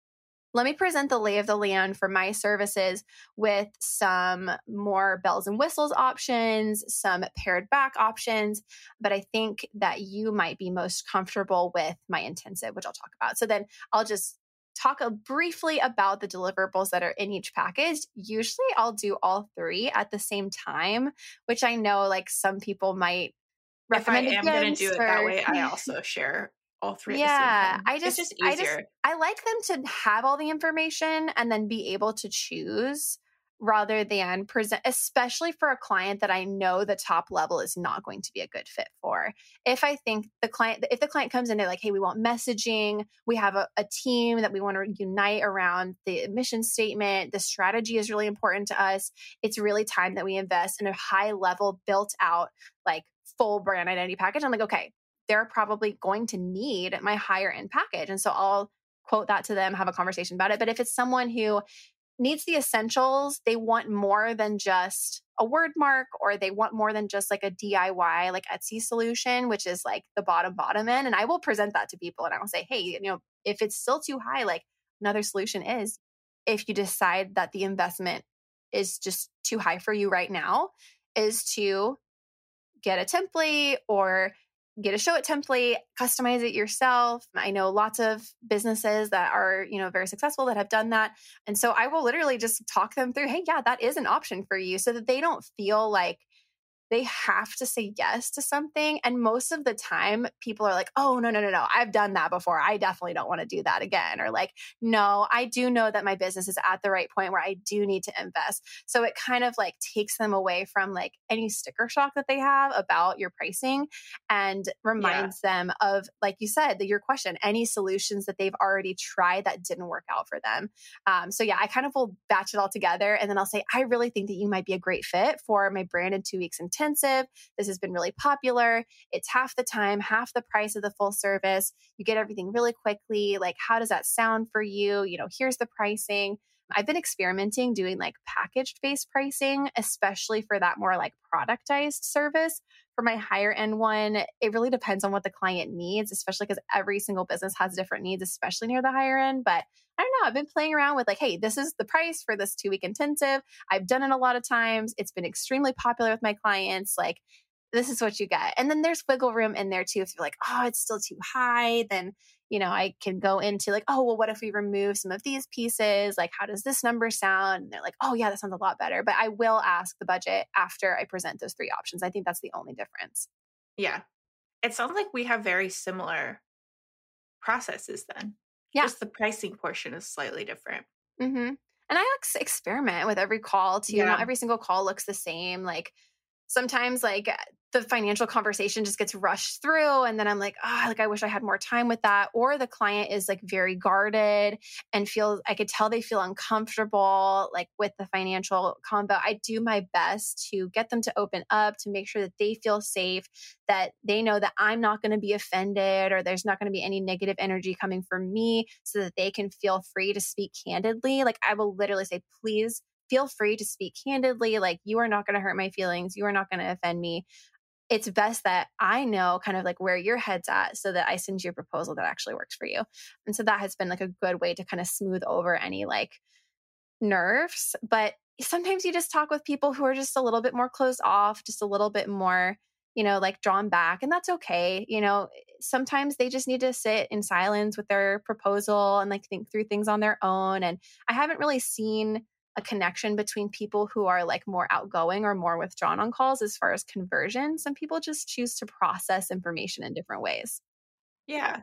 Let me present the lay of the land for my services with some more bells and whistles options, some pared back options, but I think that you might be most comfortable with my intensive, which I'll talk about. So then I'll just talk briefly about the deliverables that are in each package. Usually I'll do all three at the same time, which I know like some people might recommend. If I am going to do it that way, I also share all three at the same time. It's just easier. I like them to have all the information and then be able to choose rather than present, especially for a client that I know the top level is not going to be a good fit for. If the client comes in, they're like, hey, we want messaging, we have a team that we want to unite around the mission statement, the strategy is really important to us. It's really time that we invest in a high level built out, like full brand identity package. I'm like, okay, they're probably going to need my higher end package. And so I'll quote that to them, have a conversation about it. But if it's someone who needs the essentials, they want more than just a word mark, or they want more than just like a DIY, like Etsy solution, which is like the bottom end. And I will present that to people and I will say, hey, if it's still too high, like another solution is if you decide that the investment is just too high for you right now, is to get a template or get a Showit template, customize it yourself. I know lots of businesses that are, very successful that have done that. And so I will literally just talk them through, hey, yeah, that is an option for you, so that they don't feel like they have to say yes to something. And most of the time, people are like, oh, no. I've done that before. I definitely don't want to do that again. Or like, no, I do know that my business is at the right point where I do need to invest. So it kind of like takes them away from like any sticker shock that they have about your pricing and reminds them of, like you said, your question, any solutions that they've already tried that didn't work out for them. So yeah, I kind of will batch it all together. And then I'll say, I really think that you might be a great fit for my Branded 2 Weeks Intensive. This has been really popular. It's half the time, half the price of the full service. You get everything really quickly. Like, how does that sound for you? Here's the pricing. I've been experimenting doing like packaged based pricing, especially for that more like productized service. For my higher end one, it really depends on what the client needs, especially because every single business has different needs, especially near the higher end. But I don't know, I've been playing around with like, hey, this is the price for this 2 week intensive. I've done it a lot of times. It's been extremely popular with my clients. Like, this is what you get. And then there's wiggle room in there too. If you're like, oh, it's still too high, then, I can go into like, oh, well, what if we remove some of these pieces? Like, how does this number sound? And they're like, oh yeah, that sounds a lot better. But I will ask the budget after I present those 3 options. I think that's the only difference. Yeah. It sounds like we have very similar processes then. Yeah. Just the pricing portion is slightly different. Mm-hmm. And I experiment with every call too. Not every single call looks the same. Like, sometimes like the financial conversation just gets rushed through. And then I'm like, I wish I had more time with that. Or the client is like very guarded and I could tell they feel uncomfortable, like with the financial combo. I do my best to get them to open up, to make sure that they feel safe, that they know that I'm not going to be offended or there's not going to be any negative energy coming from me, so that they can feel free to speak candidly. Like, I will literally say, please feel free to speak candidly. Like, you are not going to hurt my feelings. You are not going to offend me. It's best that I know kind of like where your head's at, so that I send you a proposal that actually works for you. And so that has been like a good way to kind of smooth over any like nerves. But sometimes you just talk with people who are just a little bit more closed off, just a little bit more, like drawn back. And that's okay. Sometimes they just need to sit in silence with their proposal and like think through things on their own. And I haven't really seen a connection between people who are like more outgoing or more withdrawn on calls as far as conversion. Some people just choose to process information in different ways. Yeah.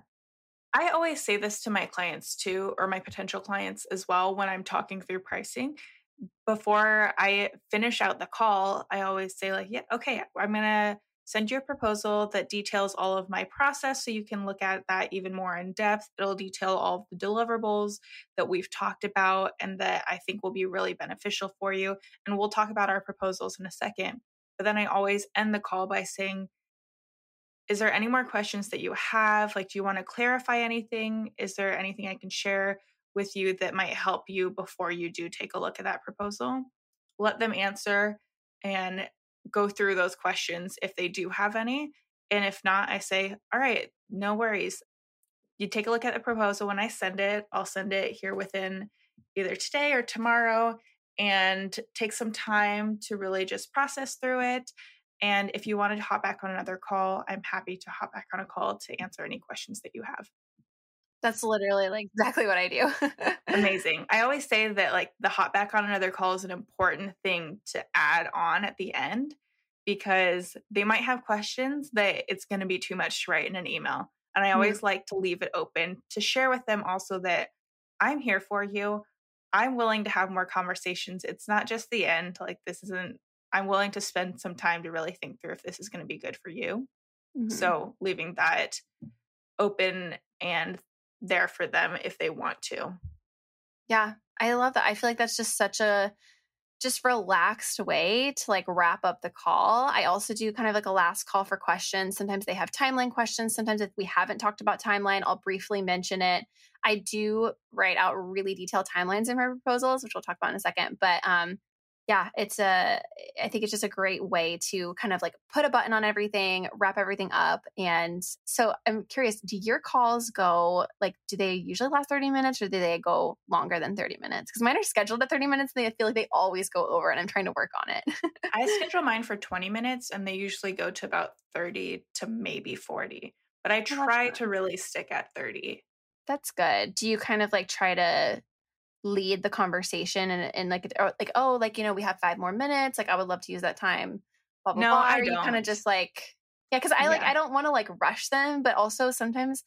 I always say this to my clients too, or my potential clients as well, when I'm talking through pricing. Before I finish out the call, I always say like, yeah, okay, I'm going to send you a proposal that details all of my process so you can look at that even more in depth. It'll detail all of the deliverables that we've talked about and that I think will be really beneficial for you. And we'll talk about our proposals in a second. But then I always end the call by saying, is there any more questions that you have? Like, do you want to clarify anything? Is there anything I can share with you that might help you before you do take a look at that proposal? Let them answer and go through those questions if they do have any. And if not, I say, all right, no worries. You take a look at the proposal. When I send it, I'll send it here within either today or tomorrow, and take some time to really just process through it. And if you wanted to hop back on another call, I'm happy to hop back on a call to answer any questions that you have. That's literally like exactly what I do. Amazing. I always say that like the hop back on another call is an important thing to add on at the end, because they might have questions that it's going to be too much to write in an email. And I always like to leave it open to share with them also that I'm here for you. I'm willing to have more conversations. It's not just the end. Like, I'm willing to spend some time to really think through if this is going to be good for you. Mm-hmm. So leaving that open and there for them if they want to. Yeah, I love that. I feel like that's just such a relaxed way to like wrap up the call. I also do kind of like a last call for questions. Sometimes they have timeline questions. Sometimes if we haven't talked about timeline, I'll briefly mention it. I do write out really detailed timelines in my proposals, which we'll talk about in a second. But Yeah, I think it's just a great way to kind of like put a button on everything, wrap everything up. And so I'm curious, do your calls go like, do they usually last 30 minutes or do they go longer than 30 minutes? Because mine are scheduled at 30 minutes and I feel like they always go over and I'm trying to work on it. I schedule mine for 20 minutes and they usually go to about 30 to maybe 40, but I try to really stick at 30. That's good. Do you kind of like try to lead the conversation and like, or like, oh, like, we have 5 more minutes. Like, I would love to use that time. Blah, blah, No, blah. I Or you kind of don't. just like, yeah. Cause I don't want to like rush them, but also sometimes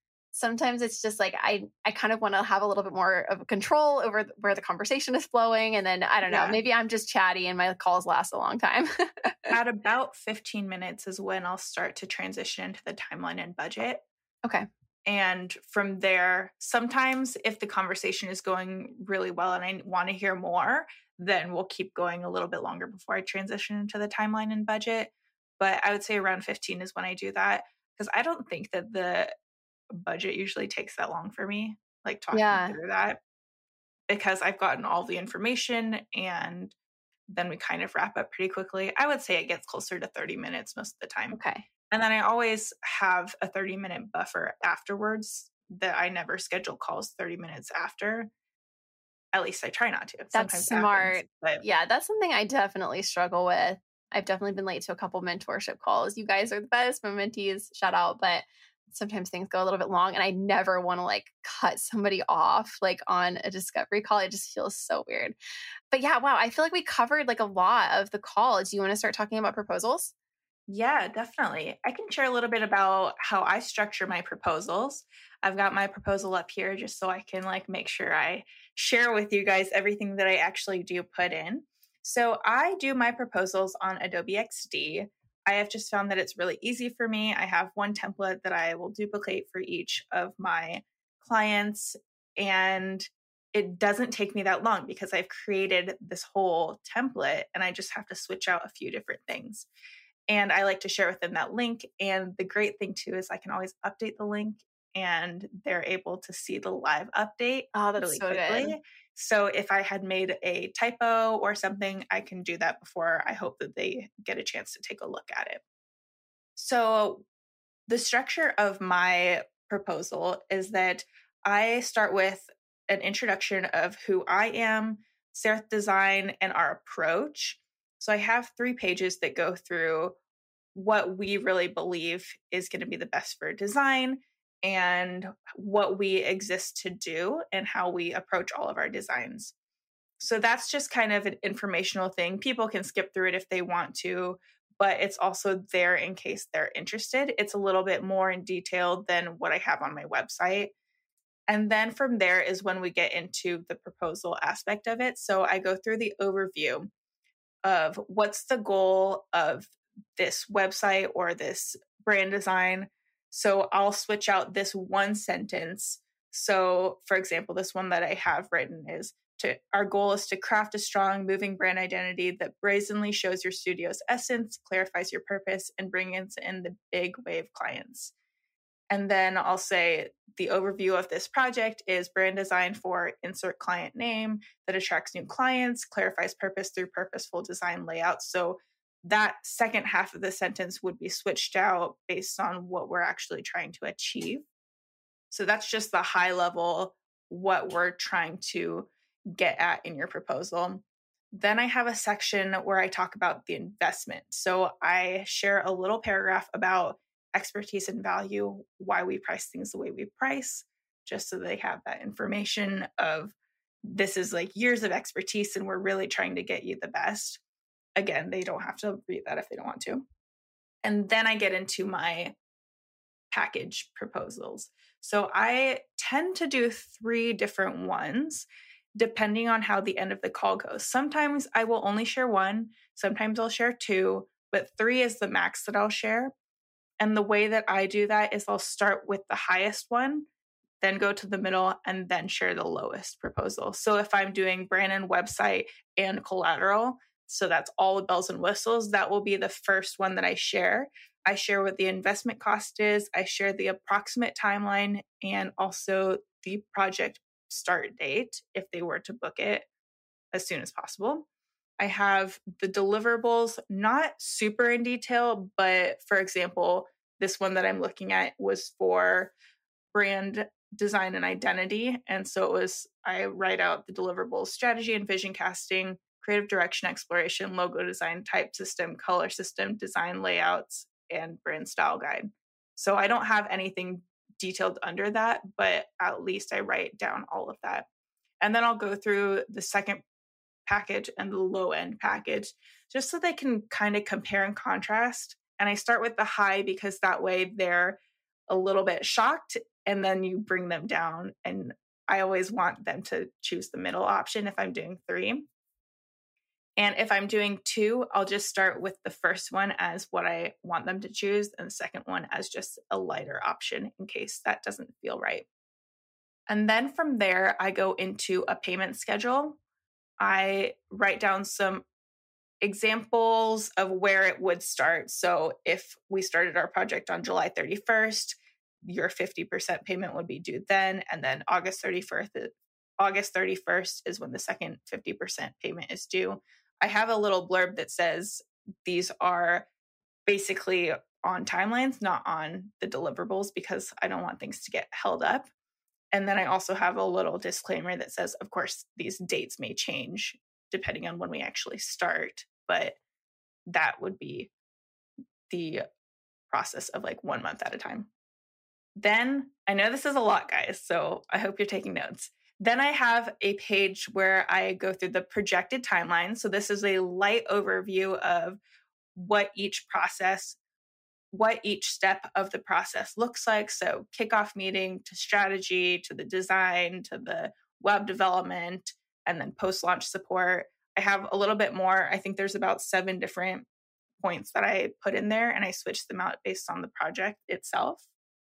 it's just like, I kind of want to have a little bit more of control over where the conversation is flowing. And then I don't know, Yeah. maybe I'm just chatty and my calls last a long time. At about 15 minutes is when I'll start to transition into the timeline and budget. Okay. And from there, sometimes if the conversation is going really well and I want to hear more, then we'll keep going a little bit longer before I transition into the timeline and budget. But I would say around 15 is when I do that, because I don't think that the budget usually takes that long for me, like talking through that, because I've gotten all the information and then we kind of wrap up pretty quickly. I would say it gets closer to 30 minutes most of the time. Okay. And then I always have a 30-minute buffer afterwards that I never schedule calls 30 minutes after. At least I try not to. That's Sometimes smart. happens, but Yeah, that's something I definitely struggle with. I've definitely been late to a couple mentorship calls. You guys are the best, my mentees, shout out. But sometimes things go a little bit long and I never want to like cut somebody off like on a discovery call. It just feels so weird. But yeah, wow, I feel like we covered like a lot of the call. Do you want to start talking about proposals? yeah, definitely. I can share a little bit about how I structure my proposals. I've got my proposal up here just so I can like make sure I share with you guys everything that I actually do put in. So I do my proposals on Adobe XD. I have just found that it's really easy for me. I have one template that I will duplicate for each of my clients, and it doesn't take me that long because I've created this whole template and I just have to switch out a few different things. And I like to share with them that link. And the great thing too is I can always update the link and they're able to see the live update Oh, that's really so quickly. good. So if I had made a typo or something, I can do that before I hope that they get a chance to take a look at it. So the structure of my proposal is that I start with an introduction of who I am, Seraph Design, and our approach. So I have 3 pages that go through what we really believe is going to be the best for design and what we exist to do and how we approach all of our designs. So that's just kind of an informational thing. People can skip through it if they want to, but it's also there in case they're interested. It's a little bit more in detail than what I have on my website. And then from there is when we get into the proposal aspect of it. So I go through the overview of what's the goal of this website or this brand design. So I'll switch out this one sentence. So for example, this one that I have written is our goal is to craft a strong, moving brand identity that brazenly shows your studio's essence, clarifies your purpose, and brings in the big wave clients. And then I'll say the overview of this project is brand design for insert client name that attracts new clients, clarifies purpose through purposeful design layout. So that second half of the sentence would be switched out based on what we're actually trying to achieve. So that's just the high level, what we're trying to get at in your proposal. Then I have a section where I talk about the investment. So I share a little paragraph about expertise and value, why we price things the way we price, just so they have that information of this is like years of expertise and we're really trying to get you the best. Again, they don't have to read that if they don't want to. And then I get into my package proposals. So I tend to do 3 different ones depending on how the end of the call goes. Sometimes I will only share 1, sometimes I'll share 2, but 3 is the max that I'll share. And the way that I do that is I'll start with the highest one, then go to the middle, and then share the lowest proposal. So if I'm doing brand and website and collateral, so that's all the bells and whistles, that will be the first one that I share. I share what the investment cost is. I share the approximate timeline and also the project start date if they were to book it as soon as possible. I have the deliverables, not super in detail, but for example, this one that I'm looking at was for brand design and identity. And so I write out the deliverables: strategy and vision casting, creative direction exploration, logo design, type system, color system, design layouts, and brand style guide. So I don't have anything detailed under that, but at least I write down all of that. And then I'll go through the second package and the low end package just so they can kind of compare and contrast. And I start with the high because that way they're a little bit shocked, and then you bring them down. And I always want them to choose the middle option if I'm doing 3. And if I'm doing 2, I'll just start with the first one as what I want them to choose, and the second one as just a lighter option in case that doesn't feel right. And then from there, I go into a payment schedule. I write down some examples of where it would start. So if we started our project on July 31st, your 50% payment would be due then. And then August 31st is when the second 50% payment is due. I have a little blurb that says these are basically on timelines, not on the deliverables, because I don't want things to get held up. And then I also have a little disclaimer that says, of course, these dates may change depending on when we actually start, but that would be the process of like 1 month at a time. Then I know this is a lot, guys, so I hope you're taking notes. Then I have a page where I go through the projected timeline. So this is a light overview of what each step of the process looks like. So kickoff meeting to strategy, to the design, to the web development, and then post-launch support. I have a little bit more. I think there's about 7 different points that I put in there, and I switch them out based on the project itself.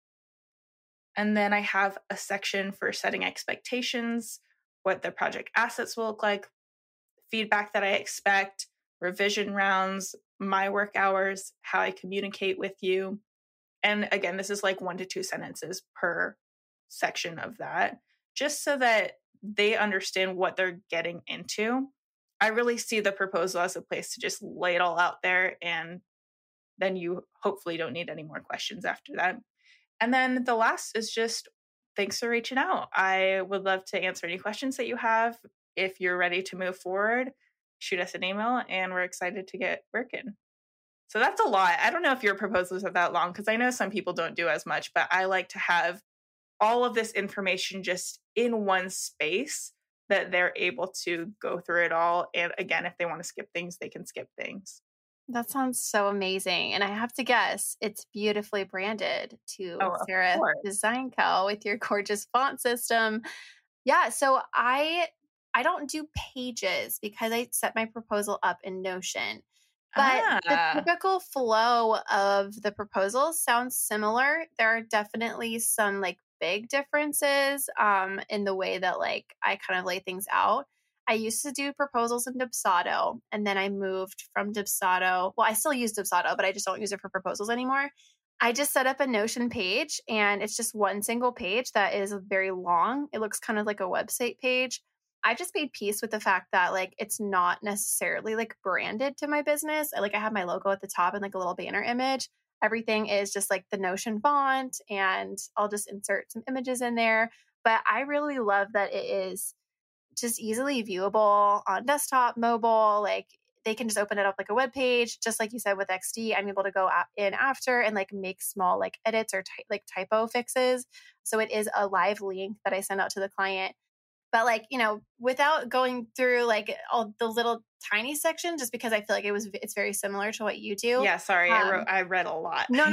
And then I have a section for setting expectations, what the project assets will look like, feedback that I expect, revision rounds, my work hours, how I communicate with you. And again, this is like 1 to 2 sentences per section of that, just so that they understand what they're getting into. I really see the proposal as a place to just lay it all out there, and then you hopefully don't need any more questions after that. And then the last is just, thanks for reaching out. I would love to answer any questions that you have. If you're ready to move forward, shoot us an email, and we're excited to get working. So that's a lot. I don't know if your proposals are that long, because I know some people don't do as much, but I like to have all of this information just in one space that they're able to go through it all. And again, if they want to skip things, they can skip things. That sounds so amazing. And I have to guess, it's beautifully branded to Seraph Design Co. with your gorgeous font system. Yeah, so I don't do pages because I set my proposal up in Notion. But the typical flow of the proposal sounds similar. There are definitely some like big differences in the way that like I kind of lay things out. I used to do proposals in Dubsado, and then I moved from Dubsado. Well, I still use Dubsado, but I just don't use it for proposals anymore. I just set up a Notion page, and it's just one single page that is very long. It looks kind of like a website page. I just made peace with the fact that like it's not necessarily like branded to my business. I have my logo at the top and like a little banner image. Everything is just like the Notion font, and I'll just insert some images in there. But I really love that it is just easily viewable on desktop, mobile. Like they can just open it up like a web page. Just like you said with XD, I'm able to go in after and like make small like edits or typo fixes. So it is a live link that I send out to the client. But like, you know, without going through like all the little tiny sections, just because I feel like it's very similar to what you do. Yeah, sorry, I read a lot. No.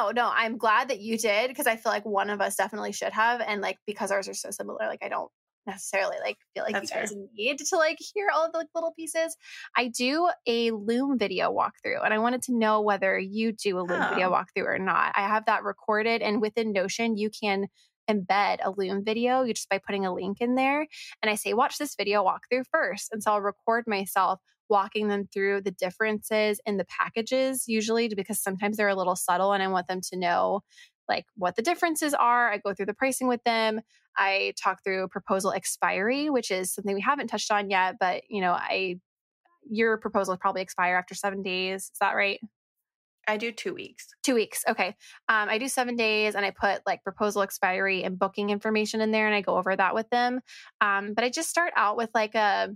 I'm glad that you did, because I feel like one of us definitely should have, and like because ours are so similar, like I don't necessarily like feel like you guys need to like hear all of the like, little pieces. I do a Loom video walkthrough, and I wanted to know whether you do a Loom video walkthrough or not. I have that recorded, and within Notion, you can embed a Loom video just by putting a link in there. And I say, watch this video walkthrough first. And so I'll record myself walking them through the differences in the packages, usually because sometimes they're a little subtle and I want them to know like what the differences are. I go through the pricing with them. I talk through proposal expiry, which is something we haven't touched on yet, but you know, your proposals probably expire after 7 days. Is that right? I do 2 weeks. 2 weeks. Okay. I do 7 days and I put like proposal expiry and booking information in there and I go over that with them. But I just start out with like a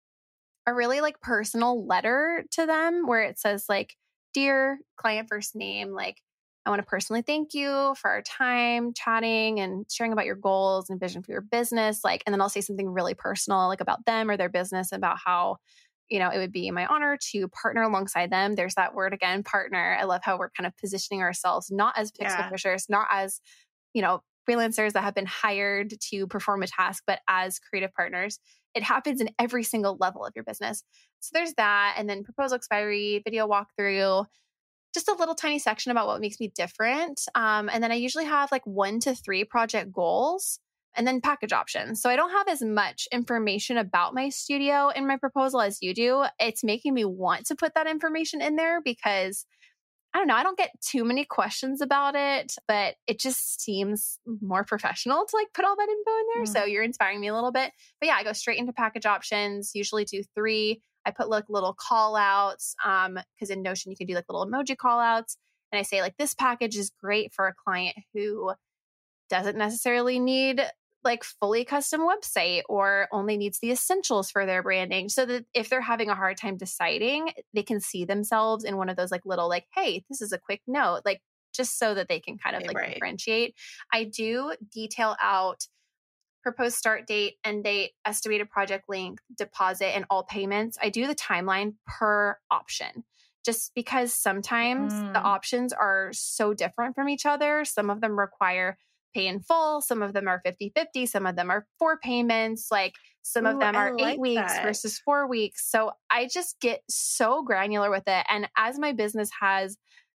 really like personal letter to them where it says like, dear client first name, like I want to personally thank you for our time chatting and sharing about your goals and vision for your business. Like, and then I'll say something really personal, like about them or their business, about how, it would be my honor to partner alongside them. There's that word again, partner. I love how we're kind of positioning ourselves, not as pixel pushers, not as, freelancers that have been hired to perform a task, but as creative partners. It happens in every single level of your business. So there's that. And then proposal expiry, video walkthrough, just a little tiny section about what makes me different. And then I usually have like 1 to 3 project goals and then package options. So I don't have as much information about my studio in my proposal as you do. It's making me want to put that information in there because I don't know, I don't get too many questions about it, but it just seems more professional to like put all that info in there. So you're inspiring me a little bit. But yeah, I go straight into package options, usually do 3. I put like little call outs because in Notion you can do like little emoji call outs. And I say like, this package is great for a client who doesn't necessarily need like fully custom website or only needs the essentials for their branding, so that if they're having a hard time deciding, they can see themselves in one of those like little like, hey, this is a quick note, like just so that they can kind of like differentiate. I do detail out proposed start date, end date, estimated project length, deposit, and all payments. I do the timeline per option just because sometimes the options are so different from each other. Some of them require pay in full. Some of them are 50-50. Some of them are 4 payments. Like some of them are 8 weeks versus 4 weeks. So I just get so granular with it. And as my business has,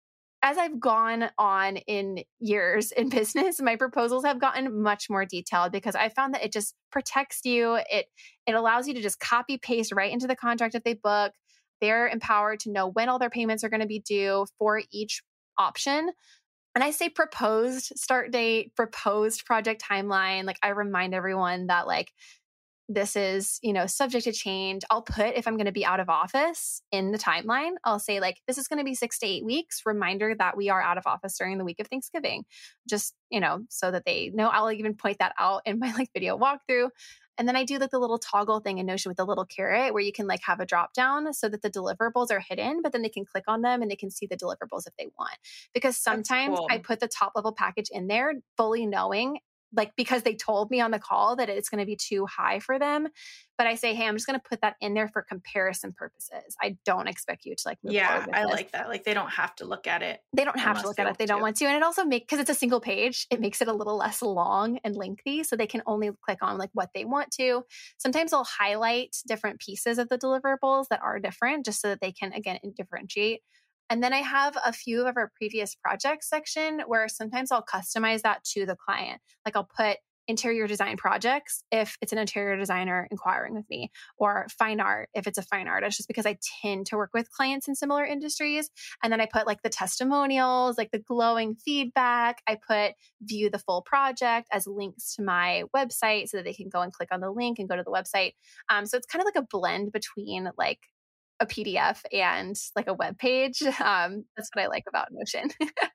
as I've gone on in years in business, my proposals have gotten much more detailed because I found that it just protects you. It allows you to just copy paste right into the contract if they book. They're empowered to know when all their payments are going to be due for each option. And I say proposed start date, proposed project timeline. Like I remind everyone that like this is, subject to change. I'll put if I'm going to be out of office in the timeline, I'll say like, this is going to be 6 to 8 weeks. Reminder that we are out of office during the week of Thanksgiving. Just, so that they know. I'll even point that out in my like video walkthrough. And then I do like the little toggle thing in Notion with the little caret where you can like have a drop down so that the deliverables are hidden, but then they can click on them and they can see the deliverables if they want. Because sometimes I put the top level package in there fully knowing, like because they told me on the call that it's going to be too high for them. But I say, hey, I'm just going to put that in there for comparison purposes. I don't expect you to like move forward with I this. like that. Like they don't have to look at it. They don't have to look at it if they don't want to. And it also because it's a single page, it makes it a little less long and lengthy. So they can only click on like what they want to. Sometimes I'll highlight different pieces of the deliverables that are different just so that they can, again, differentiate. And then I have a few of our previous projects section where sometimes I'll customize that to the client. Like I'll put interior design projects if it's an interior designer inquiring with me, or fine art if it's a fine artist, just because I tend to work with clients in similar industries. And then I put like the testimonials, like the glowing feedback. I put view the full project as links to my website so that they can go and click on the link and go to the website. So it's kind of like a blend between like a PDF and like a web page. That's what I like about Notion.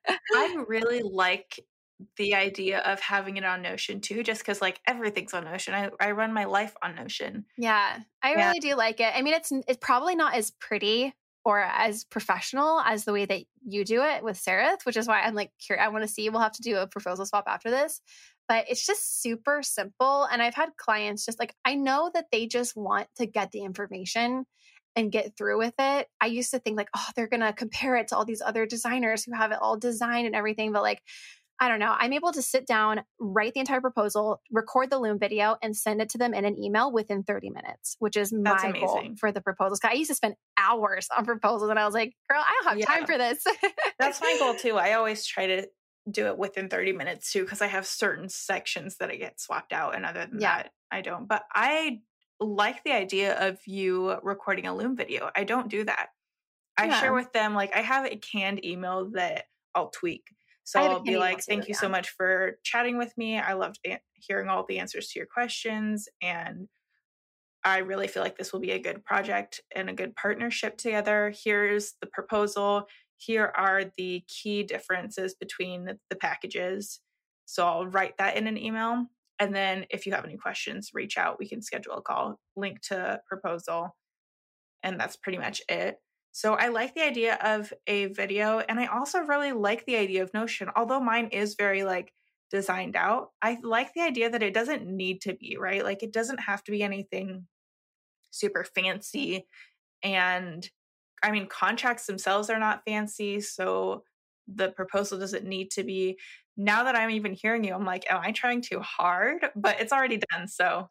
I really like the idea of having it on Notion too, just because like everything's on Notion. I run my life on Notion. Yeah, I really do like it. I mean, it's probably not as pretty or as professional as the way that you do it with Sereth, which is why I'm like curious. I want to see. We'll have to do a proposal swap after this. But it's just super simple. And I've had clients just like, I know that they just want to get the information and get through with it. I used to think like, oh, they're going to compare it to all these other designers who have it all designed and everything. But like, I don't know. I'm able to sit down, write the entire proposal, record the Loom video, and send it to them in an email within 30 minutes, which is my goal for the proposals. I used to spend hours on proposals and I was like, girl, I don't have time for this. That's my goal too. I always try to do it within 30 minutes too, because I have certain sections that I get swapped out. And other than that, I don't. But I like the idea of you recording a Loom video. I don't do that. I share with them, like I have a canned email that I'll tweak. So I'll be like, thank you so much for chatting with me. I loved hearing all the answers to your questions. And I really feel like this will be a good project and a good partnership together. Here's the proposal. Here are the key differences between the packages. So I'll write that in an email. And then if you have any questions, reach out. We can schedule a call, link to proposal. And that's pretty much it. So I like the idea of a video. And I also really like the idea of Notion. Although mine is very like designed out, I like the idea that it doesn't need to be, right? Like it doesn't have to be anything super fancy. And I mean, contracts themselves are not fancy. So the proposal doesn't need to be. Now that I'm even hearing you, I'm like, am I trying too hard? But it's already done. So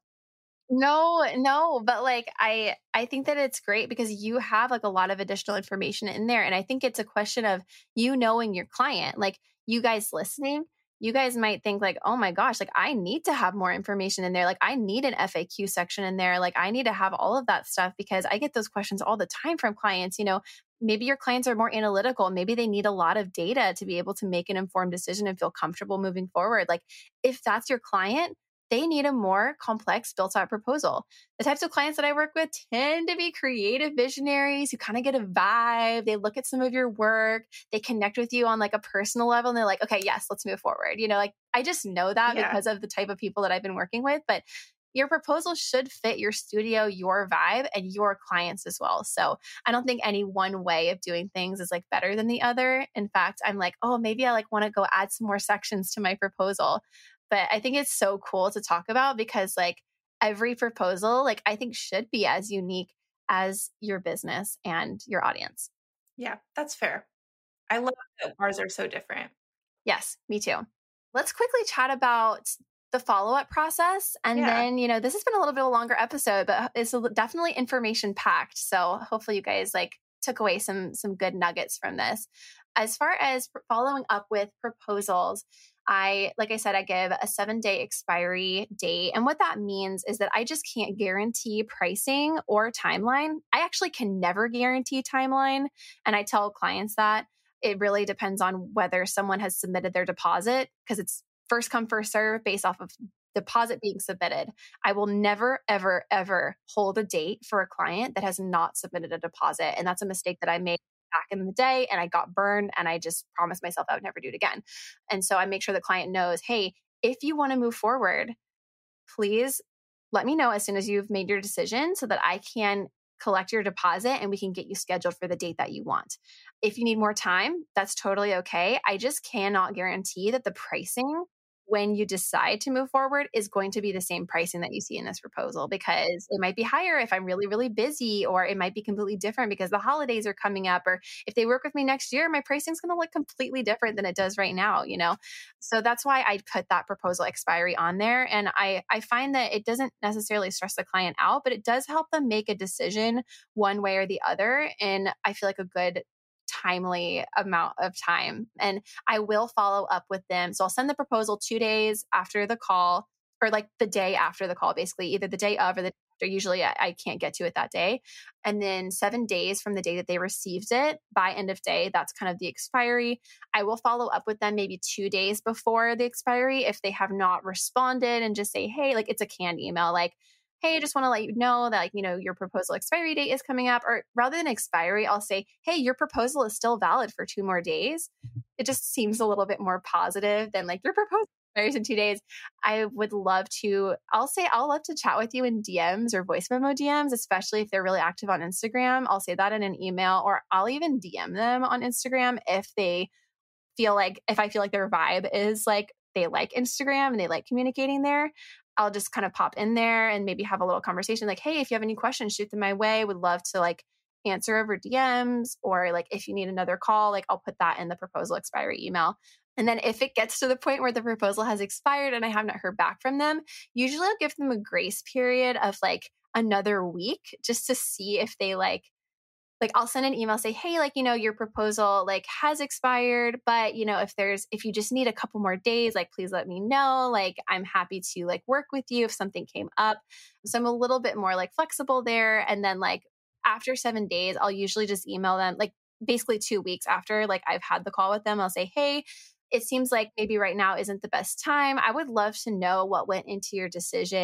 No, but like I think that it's great because you have like a lot of additional information in there, and I think it's a question of you knowing your client. Like you guys listening, you guys might think like, "Oh my gosh, like I need to have more information in there. Like I need an FAQ section in there. Like I need to have all of that stuff because I get those questions all the time from clients, you know, maybe your clients are more analytical. Maybe they need a lot of data to be able to make an informed decision and feel comfortable moving forward. Like if that's your client, they need a more complex built out proposal. The types of clients that I work with tend to be creative visionaries who kind of get a vibe. They look at some of your work, they connect with you on like a personal level, and they're like, okay, yes, let's move forward. You know, like I just know that because of the type of people that I've been working with. But your proposal should fit your studio, your vibe, and your clients as well. So I don't think any one way of doing things is like better than the other. In fact, I'm like, oh, maybe I like want to go add some more sections to my proposal. But I think it's so cool to talk about because like every proposal, like I think should be as unique as your business and your audience. Yeah, that's fair. I love that ours are so different. Yes, me too. Let's quickly chat about the follow-up process. And then, you know, this has been a little bit of a longer episode, but it's definitely information packed. So hopefully you guys like took away some good nuggets from this. As far as following up with proposals, like I said, I give a 7-day expiry date. And what that means is that I just can't guarantee pricing or timeline. I actually can never guarantee timeline. And I tell clients that it really depends on whether someone has submitted their deposit because it's first come, first serve based off of deposit being submitted. I will never, ever, ever hold a date for a client that has not submitted a deposit. And that's a mistake that I made back in the day and I got burned and I just promised myself I would never do it again. And so I make sure the client knows, hey, if you want to move forward, please let me know as soon as you've made your decision so that I can collect your deposit and we can get you scheduled for the date that you want. If you need more time, that's totally okay. I just cannot guarantee that the pricing when you decide to move forward is going to be the same pricing that you see in this proposal because it might be higher if I'm really, really busy, or it might be completely different because the holidays are coming up, or if they work with me next year, my pricing is going to look completely different than it does right now, you know? So that's why I put that proposal expiry on there. And I find that it doesn't necessarily stress the client out, but it does help them make a decision one way or the other. And I feel like a good timely amount of time. And I will follow up with them. So I'll send the proposal 2 days after the call, or like the day after the call, basically, either the day of or the day after. Usually I can't get to it that day. And then 7 days from the day that they received it, by end of day, that's kind of the expiry. I will follow up with them maybe 2 days before the expiry if they have not responded and just say, hey, like it's a canned email, like, hey, I just want to let you know that, like, you know, your proposal expiry date is coming up. Or rather than expiry, I'll say, hey, your proposal is still valid for 2 more days. It just seems a little bit more positive than like your proposal expires in 2 days. I would love to, I'll love to chat with you in DMs or voice memo DMs, especially if they're really active on Instagram. I'll say that in an email, or I'll even DM them on Instagram if I feel like their vibe is like, they like Instagram and they like communicating there. I'll just kind of pop in there and maybe have a little conversation like, hey, if you have any questions, shoot them my way. Would love to like answer over DMs, or like if you need another call, like I'll put that in the proposal expiry email. And then if it gets to the point where the proposal has expired and I have not heard back from them, usually I'll give them a grace period of like another week just to see if they like I'll send an email, say, hey, like, you know, your proposal like has expired, but you know, if you just need a couple more days, like, please let me know. Like, I'm happy to like work with you if something came up. So I'm a little bit more like flexible there. And then like after 7 days, I'll usually just email them like basically 2 weeks after like I've had the call with them. I'll say, hey, it seems like maybe right now isn't the best time. I would love to know what went into your decision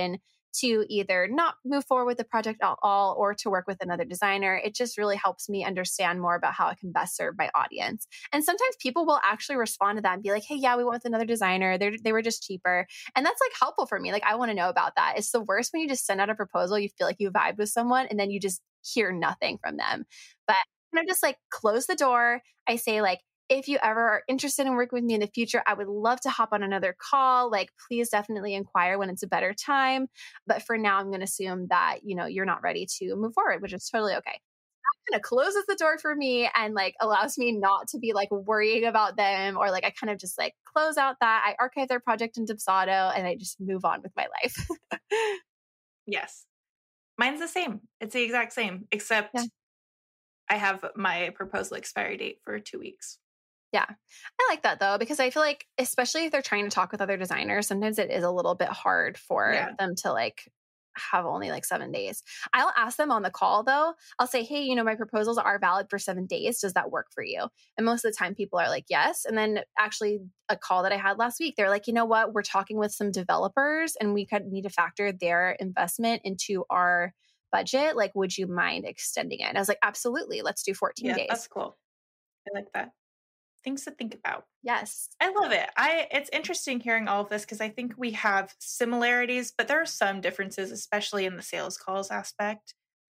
to either not move forward with the project at all or to work with another designer. It just really helps me understand more about how I can best serve my audience. And sometimes people will actually respond to that and be like, hey, yeah, we went with another designer. They were just cheaper. And that's like helpful for me. Like, I want to know about that. It's the worst when you just send out a proposal, you feel like you vibed with someone and then you just hear nothing from them. But just like close the door. I say like, if you ever are interested in working with me in the future, I would love to hop on another call. Like, please definitely inquire when it's a better time. But for now, I'm going to assume that, you're not ready to move forward, which is totally okay. That kind of closes the door for me and like allows me not to be like worrying about them, or like I kind of just like close out that. I archive their project in Dubsado and I just move on with my life. Yes. Mine's the same. It's the exact same, except I have my proposal expiry date for 2 weeks. Yeah. I like that though, because I feel like, especially if they're trying to talk with other designers, sometimes it is a little bit hard for them to like have only like 7 days. I'll ask them on the call though. I'll say, hey, my proposals are valid for 7 days. Does that work for you? And most of the time people are like, yes. And then actually a call that I had last week, they're like, you know what? We're talking with some developers and we could need to factor their investment into our budget. Like, would you mind extending it? And I was like, absolutely. Let's do 14 days. That's cool. I like that. Things to think about. Yes. I love it. It's interesting hearing all of this because I think we have similarities, but there are some differences, especially in the sales calls aspect.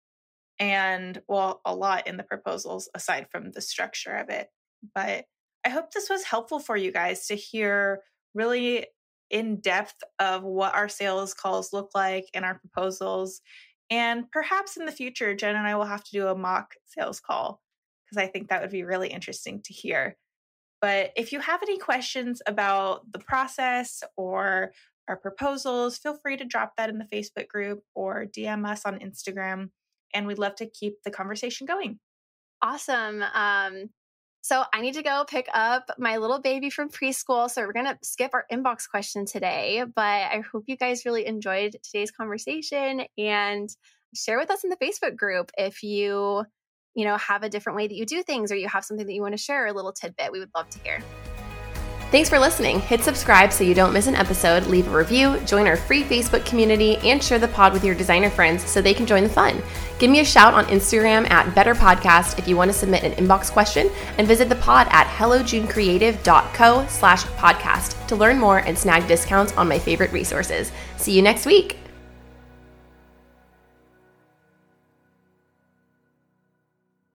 And well, a lot in the proposals aside from the structure of it. But I hope this was helpful for you guys to hear really in depth of what our sales calls look like and our proposals. And perhaps in the future, Jen and I will have to do a mock sales call because I think that would be really interesting to hear. But if you have any questions about the process or our proposals, feel free to drop that in the Facebook group or DM us on Instagram. And we'd love to keep the conversation going. Awesome. So I need to go pick up my little baby from preschool. So we're going to skip our inbox question today, but I hope you guys really enjoyed today's conversation and share with us in the Facebook group if you have a different way that you do things or you have something that you want to share, a little tidbit. We would love to hear. Thanks for listening. Hit subscribe so you don't miss an episode, leave a review, join our free Facebook community, and share the pod with your designer friends so they can join the fun. Give me a shout on Instagram at Better Podcast if you want to submit an inbox question, and visit the pod at hellojunecreative.co/podcast to learn more and snag discounts on my favorite resources. See you next week.